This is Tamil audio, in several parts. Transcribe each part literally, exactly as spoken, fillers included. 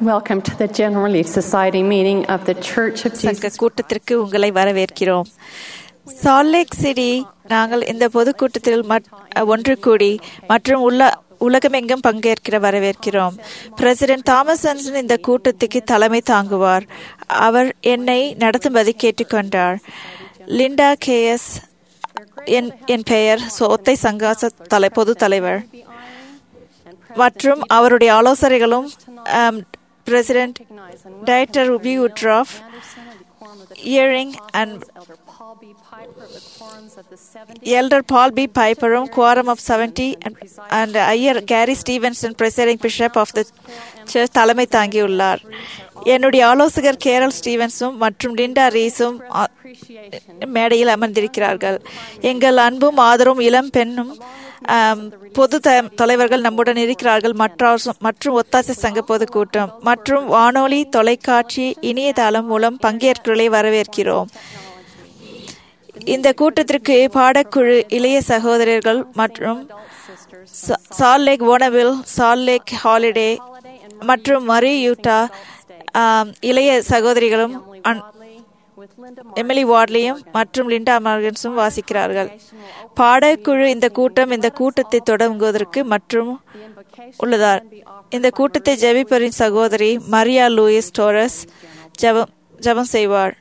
Welcome to the General Relief Society meeting of the Church of சங்க Jesus. கூட்டத்திற்கு உங்களை வரவேற்கிறோம். சால்ட் லேக் சிட்டி நாங்கள் இந்த பொதுக்கூட்டத்தில் ஒன்று கூடி மற்றும் உள்ள உலகமெங்கும் பங்கேற்கிற வரவேற்கிறோம். பிரசிடென்ட் தாமஸ் அன்சன் இந்த கூட்டத்துக்கு தலைமை தாங்குவார். அவர் என்னை நடத்தும்படி கேட்டுக்கொண்டார். லிண்டா கேஎஸ் என் என் பெயர் ஒத்தை சங்காச தலை பொது தலைவர் மற்றும் அவருடைய ஆலோசனைகளும் president director Ruby Woodruff, Eyring and Elder Paul B. Piperum, Quorum of seventy, and, and Ayer Gary Stevenson, Presiding Bishop of the Church, தலைமை தாங்கியுள்ளார். என்னுடைய ஆலோசகர் கேரல் ஸ்டீவன்ஸும் மற்றும் லிண்டா ரீஸும் மேடையில் அமர்ந்திருக்கிறார்கள். எங்கள் அன்பும் ஆதரவும் இளம் பெண்ணும் பொது தலைவர்கள் நம்முடன் இருக்கிறார்கள். மற்றும் ஒத்தாசை சங்க பொதுக்கூட்டம் மற்றும் வானொலி, தொலைக்காட்சி, இணையதளம் மூலம் பங்கேற்கிறவர்களை வரவேற்கிறோம். இந்த கூட்டத்திற்கு பாடக்குழு, இளைய சகோதரர்கள் மற்றும் Salt Lake Bonneville, Salt Lake Holladay மற்றும் மரி யூட்டா இளைய சகோதரிகளும் எமிலி வார்ட்லியும் மற்றும் லிண்டா மார்கன்ஸும் வாசிக்கிறார்கள். பாடக்குழு இந்த கூட்டம் இந்த கூட்டத்தை தொடங்குவதற்கு மற்றும் உள்ளதார். இந்த கூட்டத்தை ஜெபிப்பரின் சகோதரி மரியா லூயிஸ் டோரஸ் ஜெபம் ஜெபம் செய்வார்.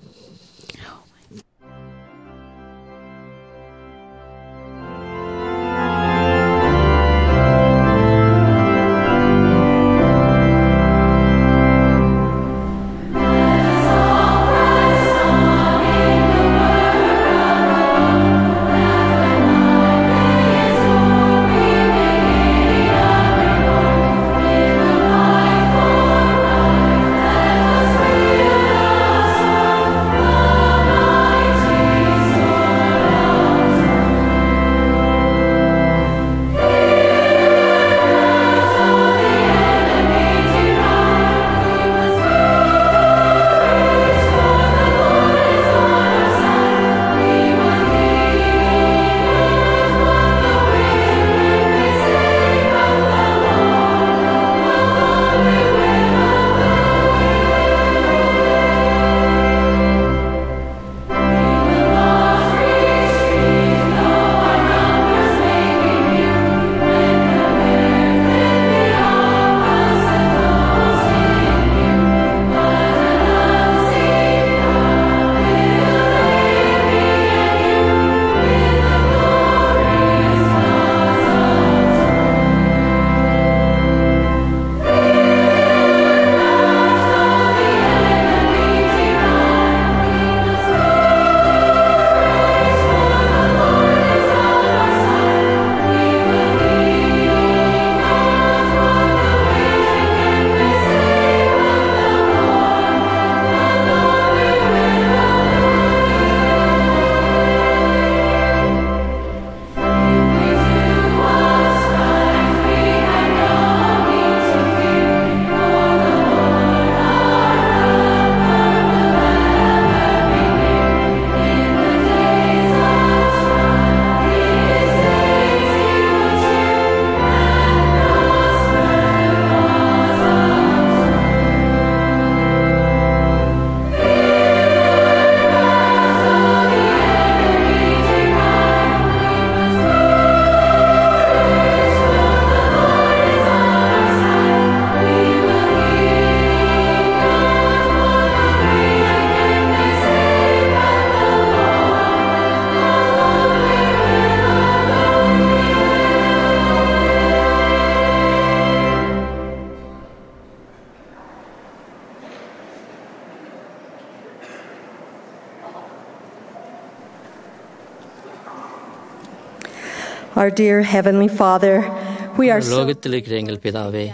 Our dear Heavenly Father, we are so லோகத்தில் இருக்கிற எங்கள் பிதாவே,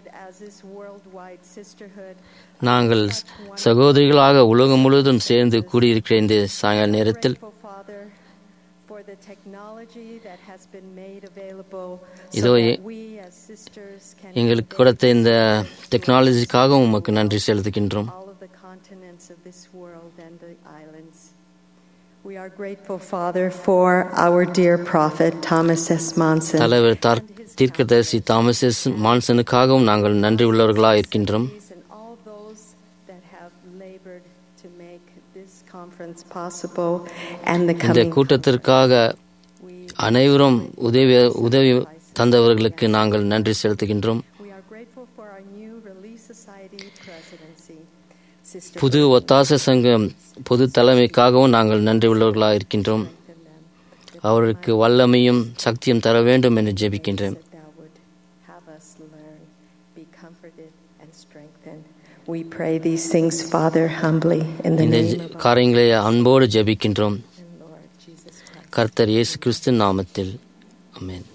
நாங்கள் சகோதரிகளாக உலகம் முழுவதும் சேர்ந்து கூடியிருக்கிற இந்த சாயங்கால நேரத்தில் இதோ எங்களுக்கு கொடுத்த இந்த டெக்னாலஜிக்காக உமக்கு நன்றி செலுத்துகின்றோம். We are grateful, Father, for our dear prophet Thomas S. Monson. தலைவர் தீர்க்கதரிசி தாமஸ் எஸ் மான்சனுக்காகவும் நாங்கள் நன்றி உள்ளவர்களாக இருக்கின்றோம். conference possible and the இந்த coming. கூட்டத்திற்காக அனைவரும் உதவி உதவி தந்தவர்களுக்கு நாங்கள் நன்றி செலுத்துகின்றோம். We are grateful for our new Relief Society presidency. Sister புது ஒத்தாச சங்கம் பொது தலைமைக்காகவும் நாங்கள் நன்றி உள்ளவர்களாக இருக்கின்றோம். அவருக்கு வல்லமையும் சக்தியும் தர வேண்டும் என்று ஜெபிக்கின்றேன். that thou would have us learn, be comforted and strengthened. We pray these things, Father, humbly in the இந்த name of our காரியங்களை அன்போடு ஜெபிக்கின்றோம். Lord Jesus Christ. கர்த்தர் இயேசு கிறிஸ்து நாமத்தில் ஆமென்.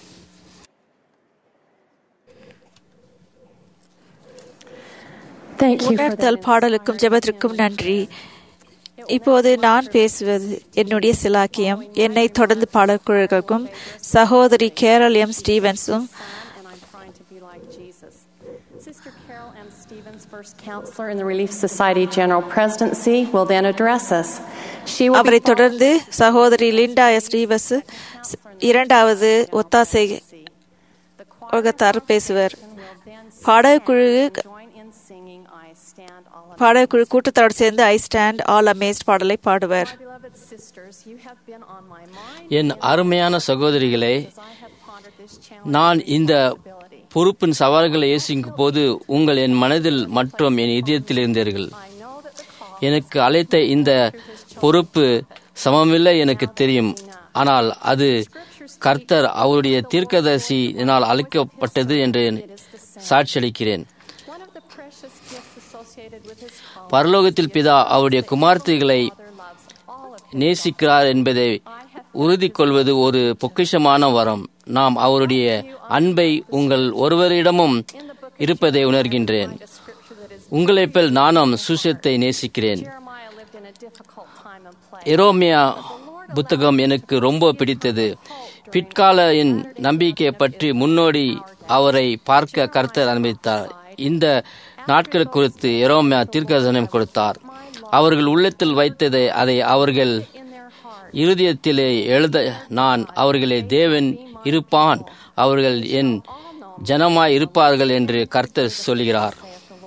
Thank you for உணர்த்தல் பாடலுக்கும் ஜெபத்திற்கும் நன்றி. இப்போது நான் பேசுவது என்னுடைய சிலாக்கியம். என்னை தொடர்ந்து பாடக்குழுக்களுக்கும் சகோதரி கேரல் எம் ஸ்டீவன்ஸும் and I'm trying to be like Jesus. Sister Carol M. Stevens, first counselor in the Relief Society General Presidency, will then address us. She will அவரை be தொடர்ந்து சகோதரி லிண்டா எஸ் ஸ்டீவஸ் இரண்டாவது ஒத்தாசை ஒகத்தார் பேசுவர். பாடக்குழு join in singing I Stand All Amazed. பாடக்குழு கூட்டத்தோடு சேர்ந்து ஐ ஸ்டாண்ட் ஆல் அமேஸ்ட் பாடலை பாடுவர். My beloved sisters, you have been on my mind என் அருமையான சகோதரிகளே, as I have pondered this challenge. நான் இந்த பொறுப்பின் சவால்களை யோசிக்கும் போது உங்கள் என் மனதில் மற்றும் என் இதயத்தில் இருந்தீர்கள். I know that the call எனக்கு அழைத்த இந்த பொறுப்பு சமமில்லை எனக்கு தெரியும். ஆனால் அது கர்த்தர் அவருடைய தீர்க்கதரிசியினால் அழைக்கப்பட்டது என்று சாட்சியளிக்கிறேன். one of the precious gifts associated with his call பரலோகத்தில் பிதா அவருடைய குமார்த்திகளை loves all of நேசிக்கிறார் என்பதை உறுதி கொள்வது ஒரு பொக்கிஷமான வரம். நாம் அவருடைய அன்பை உங்கள் ஒருவரிடமும் இருப்பதை உணர்கின்றேன். உங்களைப் போல் நானும் சுசத்தை நேசிக்கிறேன். Jeremiah lived in a difficult time and place. எரோமியா புத்தகம் எனக்கு ரொம்ப பிடித்தது. பிற்கால நம்பிக்கை பற்றி முன்னோடி அவரை பார்க்க கர்த்தர் அனுமதித்தார். இந்த நாட்கள் குறித்து எரோமியா தீர்க்கதரிசனம் கொடுத்தார். அவர்கள் உள்ளத்தில் வைத்ததை அதை அவர்கள் இருதயத்திலே எழுத நான் அவர்களே தேவன் இருப்பான், அவர்கள் என் ஜனமாய் இருப்பார்கள் என்று கர்த்தர் சொல்கிறார்.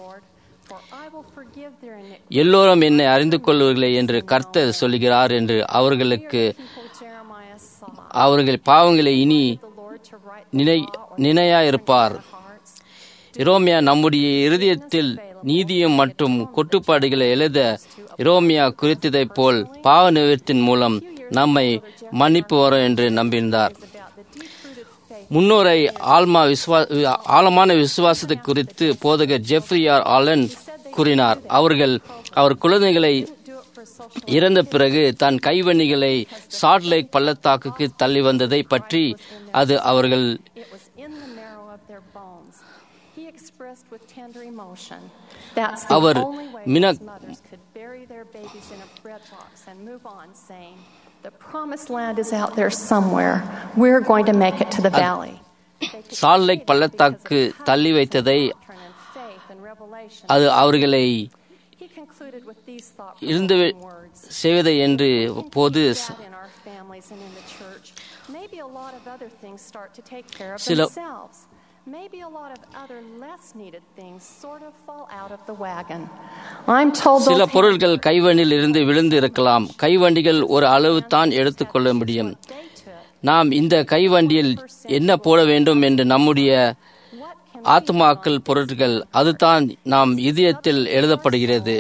எல்லோரும் என்னை அறிந்து கொள்வார்களே என்று கர்த்தர் சொல்கிறார் என்று அவர்களுக்கு அவர்கள் பாவங்களை இனி நினை நினையாயிருப்பார். எரோமியா நம்முடைய இருதயத்தில் நீதியும் மற்றும் கொட்டுப்பாடுகளை எழுத எரோமியா குறித்ததைப் போல் பாவ நிவர்த்தியின் மூலம் நம்மை மன்னிப்பு வரும் என்று நம்பினார். முன்னோரை ஆல்மா விசுவா ஆழமான விசுவாசத்தை குறித்து போதகர் ஜெஃப்ரி ஆர் ஆலன் கூறினார். அவர்கள் அவர் குழந்தைகளை இறந்த பிறகு தன் கைவணிகளை சால்ட் லேக் பள்ளத்தாக்குக்கு தள்ளி வந்ததை பற்றி அது அவர்கள் அவர் மினக் The promised land is out there somewhere. We're going to make it to the valley. Salt Lake பள்ளத்தாக்கு தள்ளி வைத்ததை அது அவர்களை இருந்து செய்வதை என்று போது சில Maybe a lot of other less needed things sort of fall out of the wagon. I'm told சில பொருட்கள் கைவண்டியில் இருந்து விழுந்து இருக்கலாம். கைவண்டிகள் ஒரு அளவு தான் எடுத்துக்கொள்ள முடியும். நாம் இந்த கைவண்டியில் என்ன போட வேண்டும் என்று நம்முடைய ஆத்மாக்கள் பொருட்கள் அதுதான் நாம் இதயத்தில் எழுதப்படுகிறது.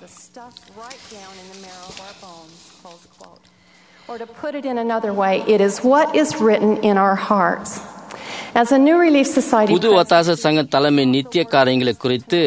Or to put it in another way, it is what is written in our hearts. As a new Relief Society புது ஒத்தாச சங்க தலைமை நித்திய காரியங்களை குறித்து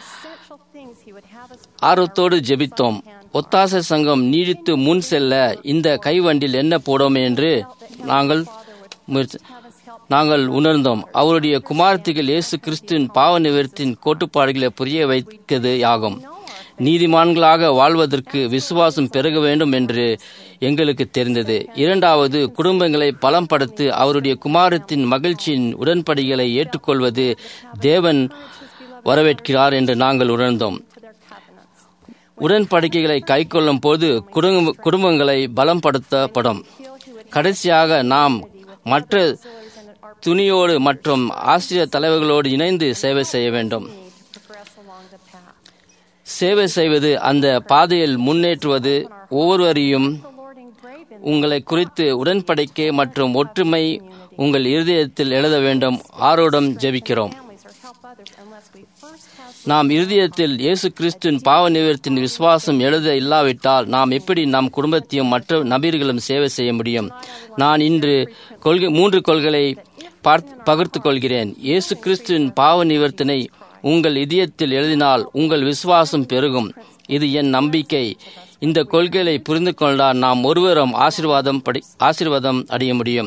ஆர்வத்தோடு ஜெபித்தோம். ஒத்தாச சங்கம் நீடித்து முன் செல்ல இந்த கைவண்டில் என்ன போடும் என்று நாங்கள் நாங்கள் உணர்ந்தோம். அவருடைய குமாரத்திகள் இயேசு கிறிஸ்துவின் பாவ நிவர்த்தியின் கோட்பாடுகளை புரிய வைக்கிறது ஆகும். நீதிமான்களாக வாழ்வதற்கு விசுவாசம் பெருக வேண்டும் என்று எங்களுக்கு தெரிந்தது. இரண்டாவது, குடும்பங்களை பலம்படுத்தி அவருடைய குமாரத்தின் மகிழ்ச்சியின் உடன்படிகளை ஏற்றுக்கொள்வது தேவன் வரவேற்கிறார் என்று நாங்கள் உணர்ந்தோம். உடன்படிக்கைகளை கைக்கொள்ளும் போது குடும்ப குடும்பங்களை பலப்படுத்தப்படும். கடைசியாக நாம் மற்ற துணியோடு மற்றும் ஆசிரியர் தலைவர்களோடு இணைந்து சேவை செய்ய வேண்டும். சேவை செய்வது அந்த பாதையில் முன்னேற்றுவது ஒவ்வொருவரையும் உங்களை குறித்து உடன்படிக்கை மற்றும் ஒற்றுமை உங்கள் இருதயத்தில் எழுத வேண்டும். ஆரோடம் ஜெபிக்கிறோம். நாம் இருதயத்தில் இயேசு கிறிஸ்துவின் பாவ நிவர்த்தியின் விசுவாசம் எழுத இல்லாவிட்டால் நாம் எப்படி நம் குடும்பத்தையும் மற்ற நபர்களும் சேவை செய்ய முடியும்? நான் இன்று கொள்கை மூன்று கொள்கைகளை பகிர்ந்து கொள்கிறேன். இயேசு கிறிஸ்துவின் பாவ நிவர்த்தனை உங்கள் இதயத்தில் எழுதினால் உங்கள் விசுவாசம் பெருகும். இது என் நம்பிக்கை. இந்த கொள்கைகளை புரிந்து கொண்டால் நாம் ஒருவரும் ஆசீர்வாதம் படி ஆசீர்வாதம் அடைய முடியும்.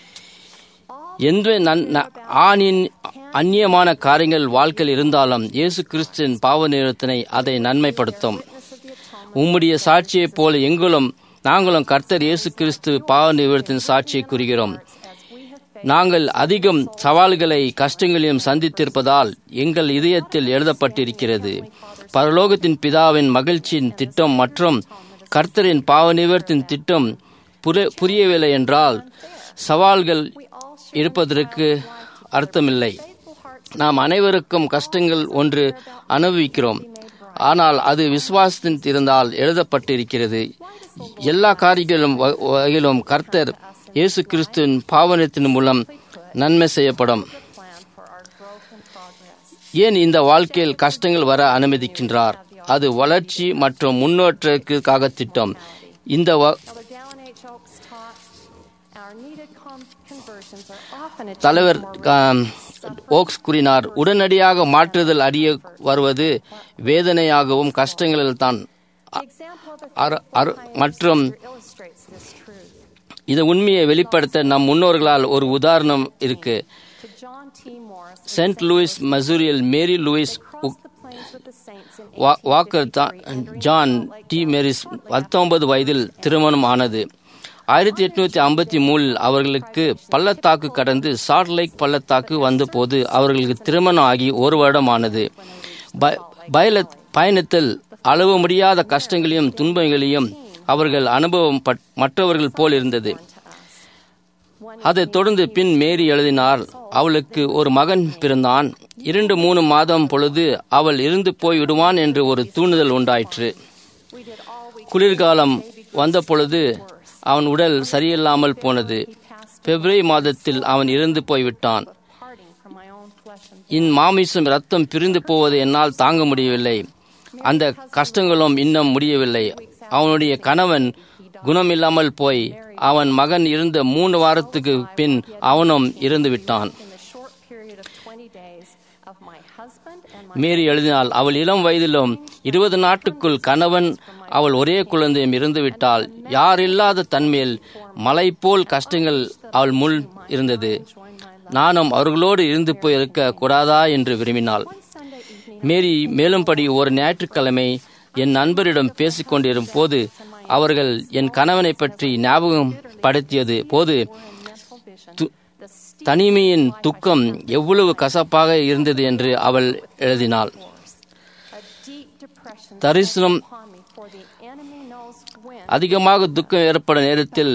எந்த ஆணின் அந்நியமான காரியங்கள் வாழ்க்கையில் இருந்தாலும் இயேசு கிறிஸ்துவின் பாவ நிவர்த்தனை அதை நன்மைப்படுத்தும். உம்முடைய சாட்சியைப் போல எங்களும் நாங்களும் கர்த்தர் இயேசு கிறிஸ்து பாவ நிவர்த்தின் சாட்சியை கூறுகிறோம். நாங்கள் அதிகம் சவால்களை கஷ்டங்களையும் சந்தித்திருப்பதால் எங்கள் இதயத்தில் எழுதப்பட்டிருக்கிறது. பரலோகத்தின் பிதாவின் மகிழ்ச்சியின் திட்டம் மற்றும் கர்த்தரின் பாவ நிவர்த்தின் திட்டம் புரியவில்லை என்றால் சவால்கள் இருப்பதற்கு அர்த்தமில்லை. நாம் அனைவருக்கும் கஷ்டங்கள் ஒன்று அனுபவிக்கிறோம். ஆனால் அது விசுவாசத்தின் இருந்தால் எழுதப்பட்டிருக்கிறது. எல்லா காரியங்களும் வகையிலும் கர்த்தர் இயேசு கிறிஸ்துவின் பாவனத்தின் மூலம் நன்மை செய்யப்படும். ஏன் இந்த வாழ்க்கையில் கஷ்டங்கள் வர அனுமதிக்கின்றார்? அது வளர்ச்சி மற்றும் முன்னேற்றத்திற்காக திட்டம். இந்த தலைவர் ஓக்ஸ் கூறினார், உடனடியாக மாற்றுதல் அறிய வருவது வேதனையாகவும் கஷ்டங்களில் தான் மற்றும் இந்த உண்மையை வெளிப்படுத்த நம் முன்னோர்களால் ஒரு உதாரணம் இருக்கு. சென்ட் லூயிஸ் மசூரியில் Mary Lois Walker John D Maris பத்தொன்பது வயதில் திருமணம் ஆனது. ஆயிரத்தி எட்நூத்தி ஐம்பத்தி மூணில் அவர்களுக்கு பள்ளத்தாக்கு கடந்து சால்ட் லேக் பள்ளத்தாக்கு வந்தபோது அவர்களுக்கு திருமணம் ஆகி ஒரு வருடம் ஆனது. பயணத்தில் அளவு முடியாத கஷ்டங்களையும் துன்பங்களையும் அவர்கள் அனுபவம் மற்றவர்கள் போல் இருந்தது. அதைத் தொடர்ந்து பின் மேரி எழுதினார், அவளுக்கு ஒரு மகன் பிறந்தான். இரண்டு மூணு மாதம் பொழுது அவள் இருந்து போய் விடுவான் என்று ஒரு தூண்டுதல் உண்டாயிற்று. குளிர்காலம் வந்த பொழுது அவன் உடல் சரியில்லாமல் போனது. பிப்ரவரி மாதத்தில் அவன் இறந்து போய்விட்டான். என் மாமிசம் ரத்தம் பிரிந்து போவதை என்னால் தாங்க முடியவில்லை. அந்த கஷ்டங்களும் இன்னும் முடியவில்லை. அவனுடைய கணவன் குணமில்லாமல் போய் அவன் மகன் இருந்த மூன்று வாரத்துக்கு பின் அவனும் இறந்து விட்டான். மேரி எழுதினால், அவள் இளம் வயதிலும் இருபது நாட்டுக்குள் கணவன் அவள் ஒரே குழந்தையும் இருந்து விட்டால் யார் இல்லாத தன்மையில் மலை போல் கஷ்டங்கள் அவள் முள் இருந்தது. நானும் அவர்களோடு இருந்து போய் இருக்க கூடாதா என்று விரும்பினாள். மேரி மேலும்படி ஒரு ஞாயிற்றுக்கிழமை என் நண்பரிடம் பேசிக் கொண்டிருக்கும் போது அவர்கள் என் கணவனை பற்றி ஞாபகம் படுத்தியது போது தனிமையின் துக்கம் எவ்வளவு கசப்பாக இருந்தது என்று அவள் எழுதினாள். தரிசனம் அதிகமாக துக்கம் ஏற்படும் நேரத்தில்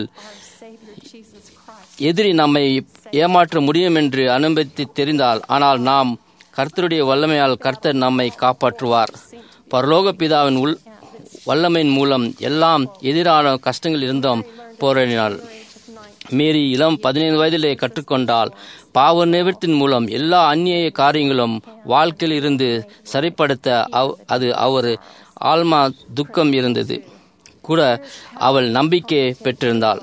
எதிரி நம்மை ஏமாற்ற முடியும் என்று அனுமதி தெரிந்தால், ஆனால் நாம் கர்த்தருடைய வல்லமையால் கர்த்தர் நம்மை காப்பாற்றுவார். பரலோக பிதாவின் உள் வல்லமையின் மூலம் எல்லாம் எதிரான கஷ்டங்கள் இருந்தும் போராடினாள். மேரி இளம் பதினைந்து வயதிலே கற்றுக்கொண்டால் பாவ நிவர்த்தியின் மூலம் எல்லா அந்நிய காரியங்களும் வாழ்க்கையில் இருந்து சரிப்படுத்த அது அவர் ஆல்மா துக்கம் இருந்தது கூட அவள் நம்பிக்கை பெற்றிருந்தாள்.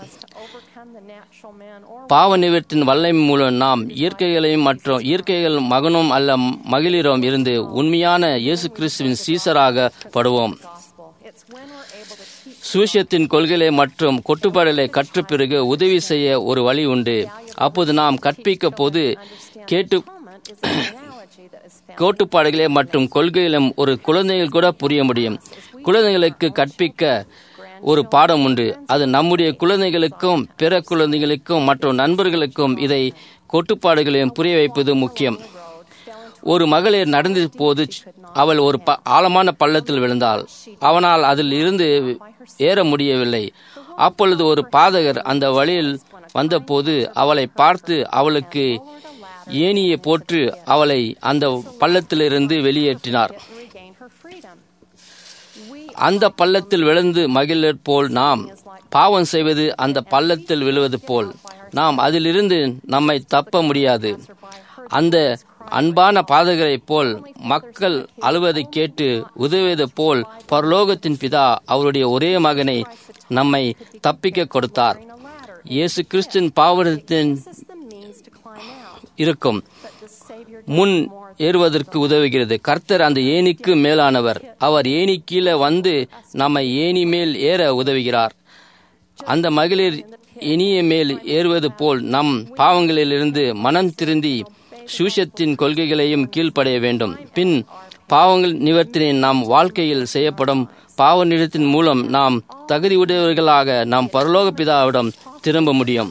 பாவ நிவர்த்தியின் வல்லமை மூலம் நாம் இயற்கைகளையும் மற்றும் இயற்கைகள் மகனும் அல்ல மகளிரும் இருந்து உண்மையான இயேசு கிறிஸ்துவின் சீசராக படுவோம். சுவிசேஷத்தின் கொள்கைகளை மற்றும் கொட்டுப்பாடுகளை கற்ற பிறகு உதவி செய்ய ஒரு வழி உண்டு. அப்போது நாம் கற்பிக்க போது கேட்டு கோட்டுப்பாடுகளை மற்றும் கொள்கைகளும் ஒரு குழந்தைகள் கூட புரிய முடியும். குழந்தைகளுக்கு கற்பிக்க ஒரு பாடம் உண்டு. அது நம்முடைய குழந்தைகளுக்கும் பிற குழந்தைகளுக்கும் மற்றும் நண்பர்களுக்கும் இதை கோட்டுப்பாடுகளையும் புரிய வைப்பது முக்கியம். ஒரு மகளிர் நடந்த போது அவள் ஒரு ப ஆழமான பள்ளத்தில் விழுந்தாள். அவனால் அதில் இருந்து ஏற முடியவில்லை. அப்பொழுது ஒரு பாதகர் அந்த வழியில் வந்தபோது அவளை பார்த்து அவளுக்கு ஏணியை போட்டு அவளை அந்த பள்ளத்திலிருந்து வெளியேற்றினார். அந்த பள்ளத்தில் விழுந்து மகிழற் போல் நாம் பாவம் செய்வது அந்த பள்ளத்தில் விழுவது போல் நாம் அதிலிருந்து நம்மை தப்ப முடியாது. அந்த அன்பான பாதகரைப் போல் மக்கள் அழுவதை கேட்டு உதவியது போல் பரலோகத்தின் பிதா அவருடைய ஒரே மகனை நம்மை தப்பிக்க கொடுத்தார். இயேசு கிறிஸ்துவின் பாவத்தின் இருக்கும் முன் ஏறுவதற்கு உதவுகிறது. கர்த்தர் அந்த ஏணிக்கு மேலானவர். அவர் ஏணி கீழே வந்து நம்மை ஏணி மேல் ஏற உதவுகிறார். அந்த மகளிர் இனிய மேல் ஏறுவது போல் நம் பாவங்களிலிருந்து மனம் திருந்தி சுவிசேஷத்தின் கொள்கைகளையும் கீழ்ப்படைய வேண்டும். பின் பாவங்கள் நிவர்த்தினை நாம் வாழ்க்கையில் செய்யப்படும் பாவ நிறுத்தின் மூலம் நாம் தகுதியுடையவர்களாக நாம் பரலோக பிதாவிடம் திரும்ப முடியும்.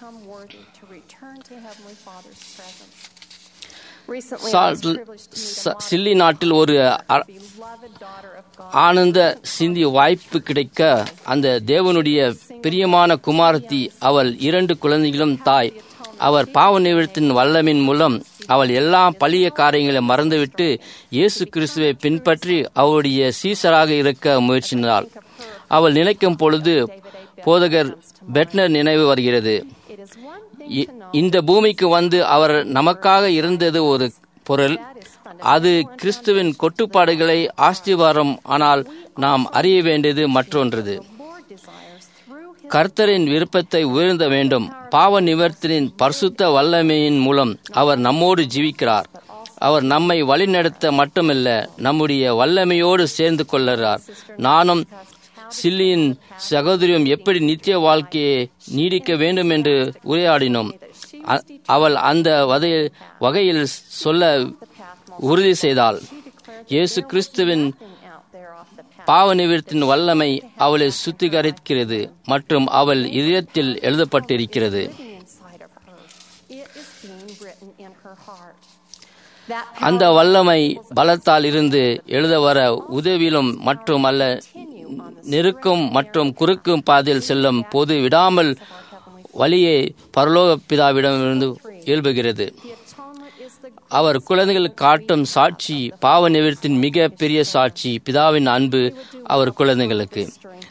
சில்லி நாட்டில் ஒரு ஆனந்த சிந்தி வாய்ப்பு கிடைக்க அந்த தேவனுடைய பிரியமான குமாரத்தி அவள் இரண்டு குழந்தைகளும் தாய். அவர் பாவ நிவர்த்தின் வல்லமின் மூலம் அவள் எல்லா பழிய காரியங்களை மறந்துவிட்டு இயேசு கிறிஸ்துவை பின்பற்றி அவருடைய சீசராக இருக்க முயற்சினாள். அவள் நினைக்கும் பொழுது போதகர் பெட்னர் நினைவு வருகிறது. இந்த பூமிக்கு வந்து அவர் நமக்காக இருந்தது ஒரு பொருள், அது கிறிஸ்துவின் கொட்டுப்பாடுகளை ஆஸ்திவாரம். ஆனால் நாம் அறிய வேண்டியது மற்றொன்றது. கர்த்தரின் விருப்பத்தை உயர்ந்த வேண்டும். பாவ நிவர்த்தியின் பரிசுத்த வல்லமையின் மூலம் அவர் நம்மோடு ஜீவிக்கிறார். அவர் நம்மை வழிநடத்த மட்டுமல்ல, நம்முடைய வல்லமையோடு சேர்ந்து கொள்கிறார். நானும் சில்லியின் சகோதரியும் எப்படி நித்திய வாழ்க்கையை நீடிக்க வேண்டும் என்று உரையாடினோம். அவள் அந்த வகையில் சொல்ல உறுதி செய்தாள். இயேசு கிறிஸ்துவின் பாவ நிவர்த்தியின் வல்லமை அவளை சுத்திகரிக்கிறது மற்றும் அவள் இதயத்தில் எழுதப்பட்டிருக்கிறது. அந்த வல்லமை பலத்தால் இருந்து எழுத வர உதவிலும் மற்றும் அல்ல நெருக்கும் மற்றும் குறுக்கும் பாதையில் செல்லும் போது விடாமல் வழியை பரலோக பிதாவிடமிருந்து எழுப்புகிறது. அவர் குழந்தைகள் காட்டும் சாட்சி பாவ நிவர்த்தியின் மிக பெரிய சாட்சி பிதாவின் அன்பு அவர் குழந்தைகளுக்கு.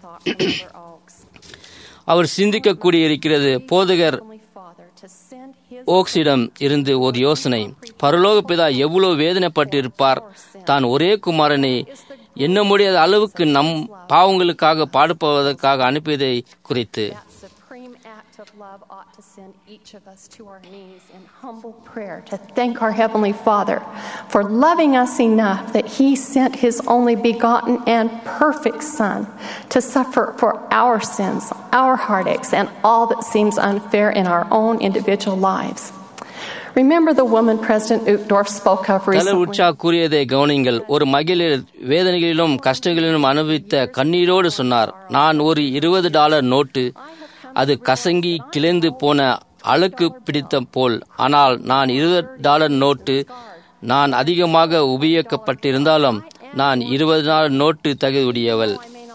அவர் சிந்திக்க கூடியிருக்கிறது. போதகர் ஓக்ஸிடம் இருந்து ஒரு யோசனை. பரலோக பிதா எவ்வளவு வேதனைப்பட்டிருப்பார். தான் ஒரே குமாரனை எண்ண முடியாத அளவுக்கு நம் பாவங்களுக்காக பாடுபடுவதற்காக அனுப்பியதை குறித்து. Of love ought to send each of us to our knees in humble prayer to thank our Heavenly Father for loving us enough that He sent His only begotten and perfect Son to suffer for our sins, our heartaches, and all that seems unfair in our own individual lives. Remember the woman President Uchtdorf spoke of recently. உற்சா கூறியதை கவனிங்கள். ஒரு மகளிர் வேதனைகளிலும் கஷ்டங்களிலும் அனுபவித்த கண்ணீரோடு சொன்னார், நான் ஒரு இருபது டாலர் நோட்டு, அது கசங்கி கிளந்து போன அழுக்கு பிடித்த போல். ஆனால் நான் இருபது டாலர் நோட்டு, நான் அதிகமாக உபயோகிக்கப்பட்டிருந்தாலும் நான் இருபது டாலர் நோட்டு தகுதியுடையவள்.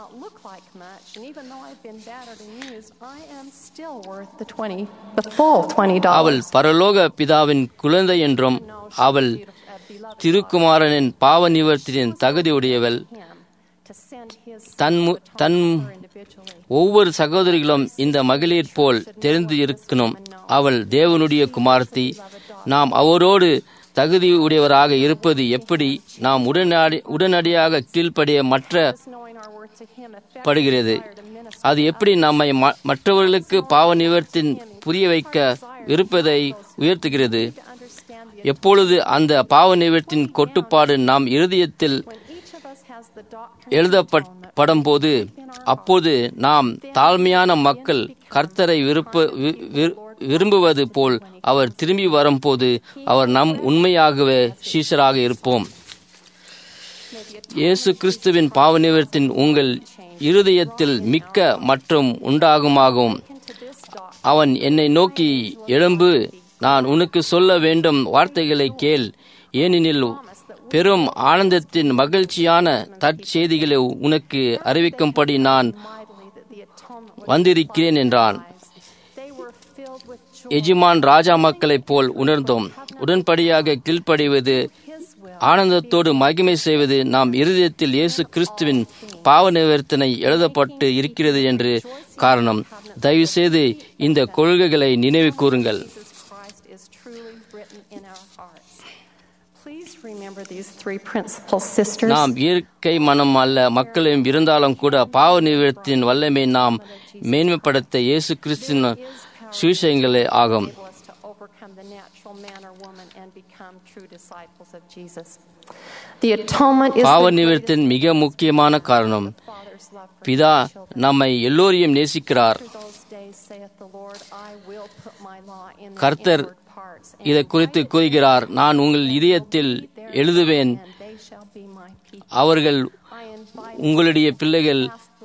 அவள் பரலோக பிதாவின் குழந்தை என்றும் அவள் திருக்குமாரனின் பாவ நிவர்த்தியின் தகுதியுடையவள். தன் தன் ஒவ்வொரு சகோதரிகளும் இந்த மகளிர் போல் தெரிந்து இருக்கணும். அவள் தேவனுடைய குமாரத்தி. நாம் அவரோடு தகுதி உடையவராக இருப்பது எப்படி? நாம் உடனடி உடனடியாக கீழ்ப்படிய மற்ற படுகிறது. அது எப்படி நம்மை மற்றவர்களுக்கு பாவ நிவர்த்தின் புரிய வைக்க இருப்பதை உயர்த்துகிறது? எப்பொழுது அந்த பாவ நிவர்த்தின் கொட்டுப்பாடு நாம் இருதயத்தில் எழுதப்படும் போது, அப்போது நாம் தாழ்மையான மக்கள் கர்த்தரை விருப்ப விரும்புவது போல் அவர் திரும்பி வரும்போது அவர் நம் உண்மையாகவே சீஷராக இருப்போம். இயேசு கிறிஸ்துவின் பாவ நிவர்த்தின் உங்கள் இருதயத்தில் மிக்க மற்றும் உண்டாகுமாகும். அவன் என்னை நோக்கி, எழும்பு, நான் உனக்கு சொல்ல வேண்டும் வார்த்தைகளை கேள், ஏனெனில் பெரும் ஆனந்தத்தின் மகிழ்ச்சியான தற்செய்திகளை உனக்கு அறிவிக்கும்படி நான் வந்திருக்கிறேன் என்றான். எஜமான் ராஜா மக்களைப் போல் உணர்ந்தோம். உடன்படியாக கீழ்ப்படிவது, ஆனந்தத்தோடு மகிமை செய்வது, நாம் இருதயத்தில் இயேசு கிறிஸ்துவின் பாவ நிவர்த்தனை எழுதப்பட்டு இருக்கிறது என்று காரணம். தயவு செய்து இந்த கொள்கைகளை நினைவு கூறுங்கள். நாம் இயற்கை மனம் அல்ல மக்களையும் இருந்தாலும் கூட பாவ நிவர்த்தியின் வல்லமை நாம் மேன்மைப்படுத்த இயேசு கிறிஸ்துவின் சுவிசேஷங்களே ஆகும். பாவ நிவர்த்தியின் மிக முக்கியமான காரணம் பிதா நம்மை எல்லோரையும் நேசிக்கிறார். கர்த்தர் இதை குறித்து கூறுகிறார், நான் உங்கள் இதயத்தில் எழுதுவேன், அவர்கள் உங்களுடைய பிள்ளைகள்.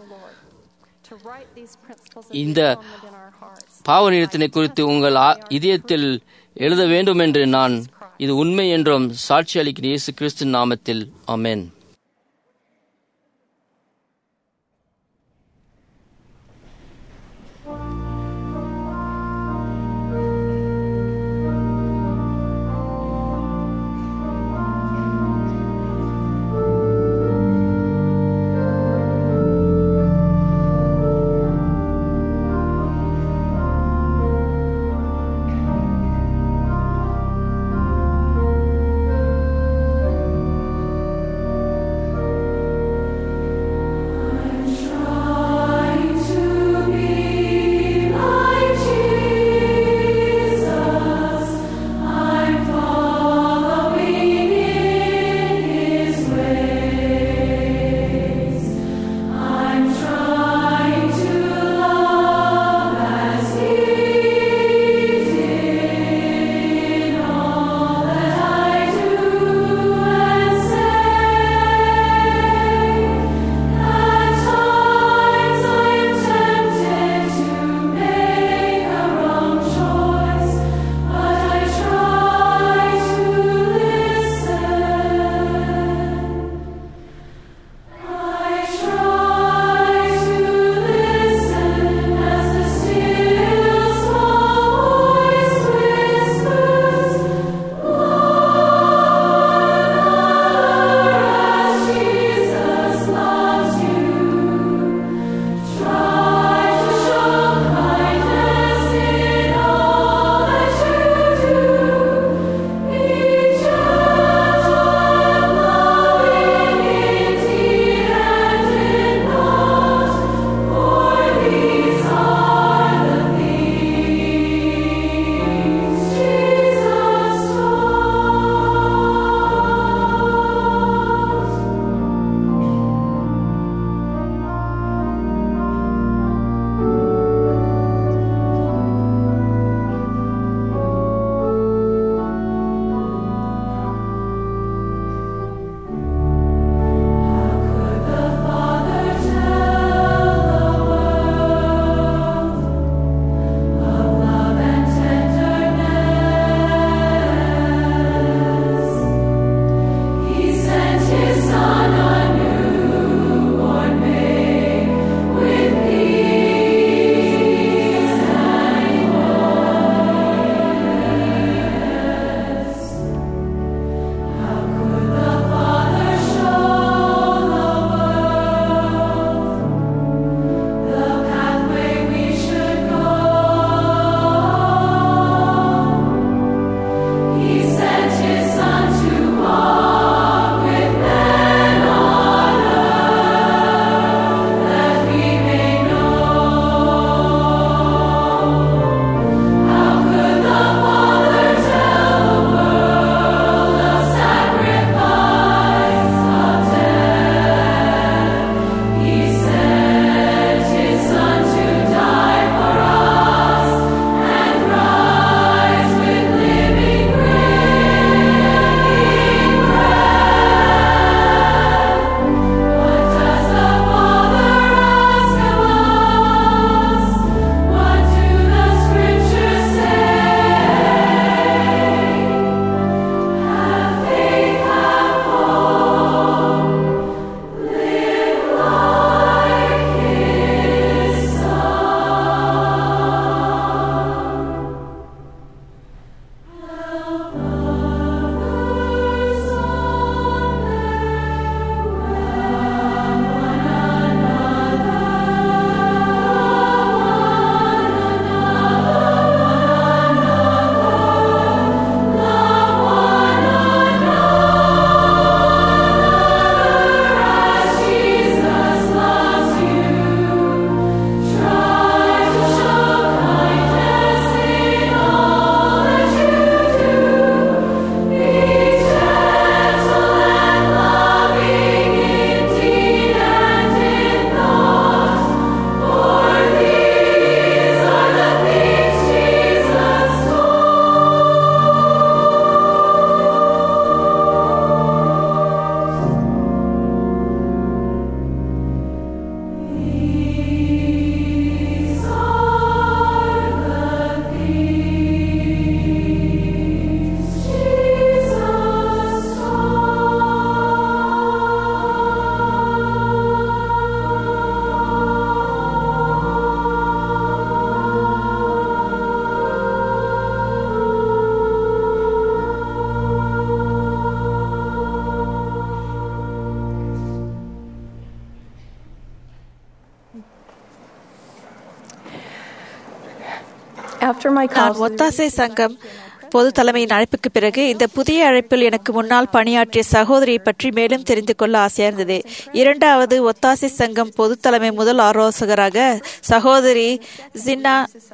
இந்த பாவ நிவர்த்தனை குறித்து உங்கள் இதயத்தில் எழுத வேண்டும் என்று நான் இது உண்மை என்றும் சாட்சி அளிக்கிறேன் இயேசு கிறிஸ்து நாமத்தில். ஆமென். After my நான் call, ஒத்தாசை சங்கம் பொது தலைமையின் அழைப்புக்கு பிறகு இந்த புதிய அழைப்பில் எனக்கு முன்னால் பணியாற்றிய சகோதரியை பற்றி மேலும் தெரிந்து கொள்ள ஆசையா இருந்தது. இரண்டாவது ஒத்தாசை சங்கம் பொது தலைமை முதல் ஆலோசகராக சகோதரி ஜின்னா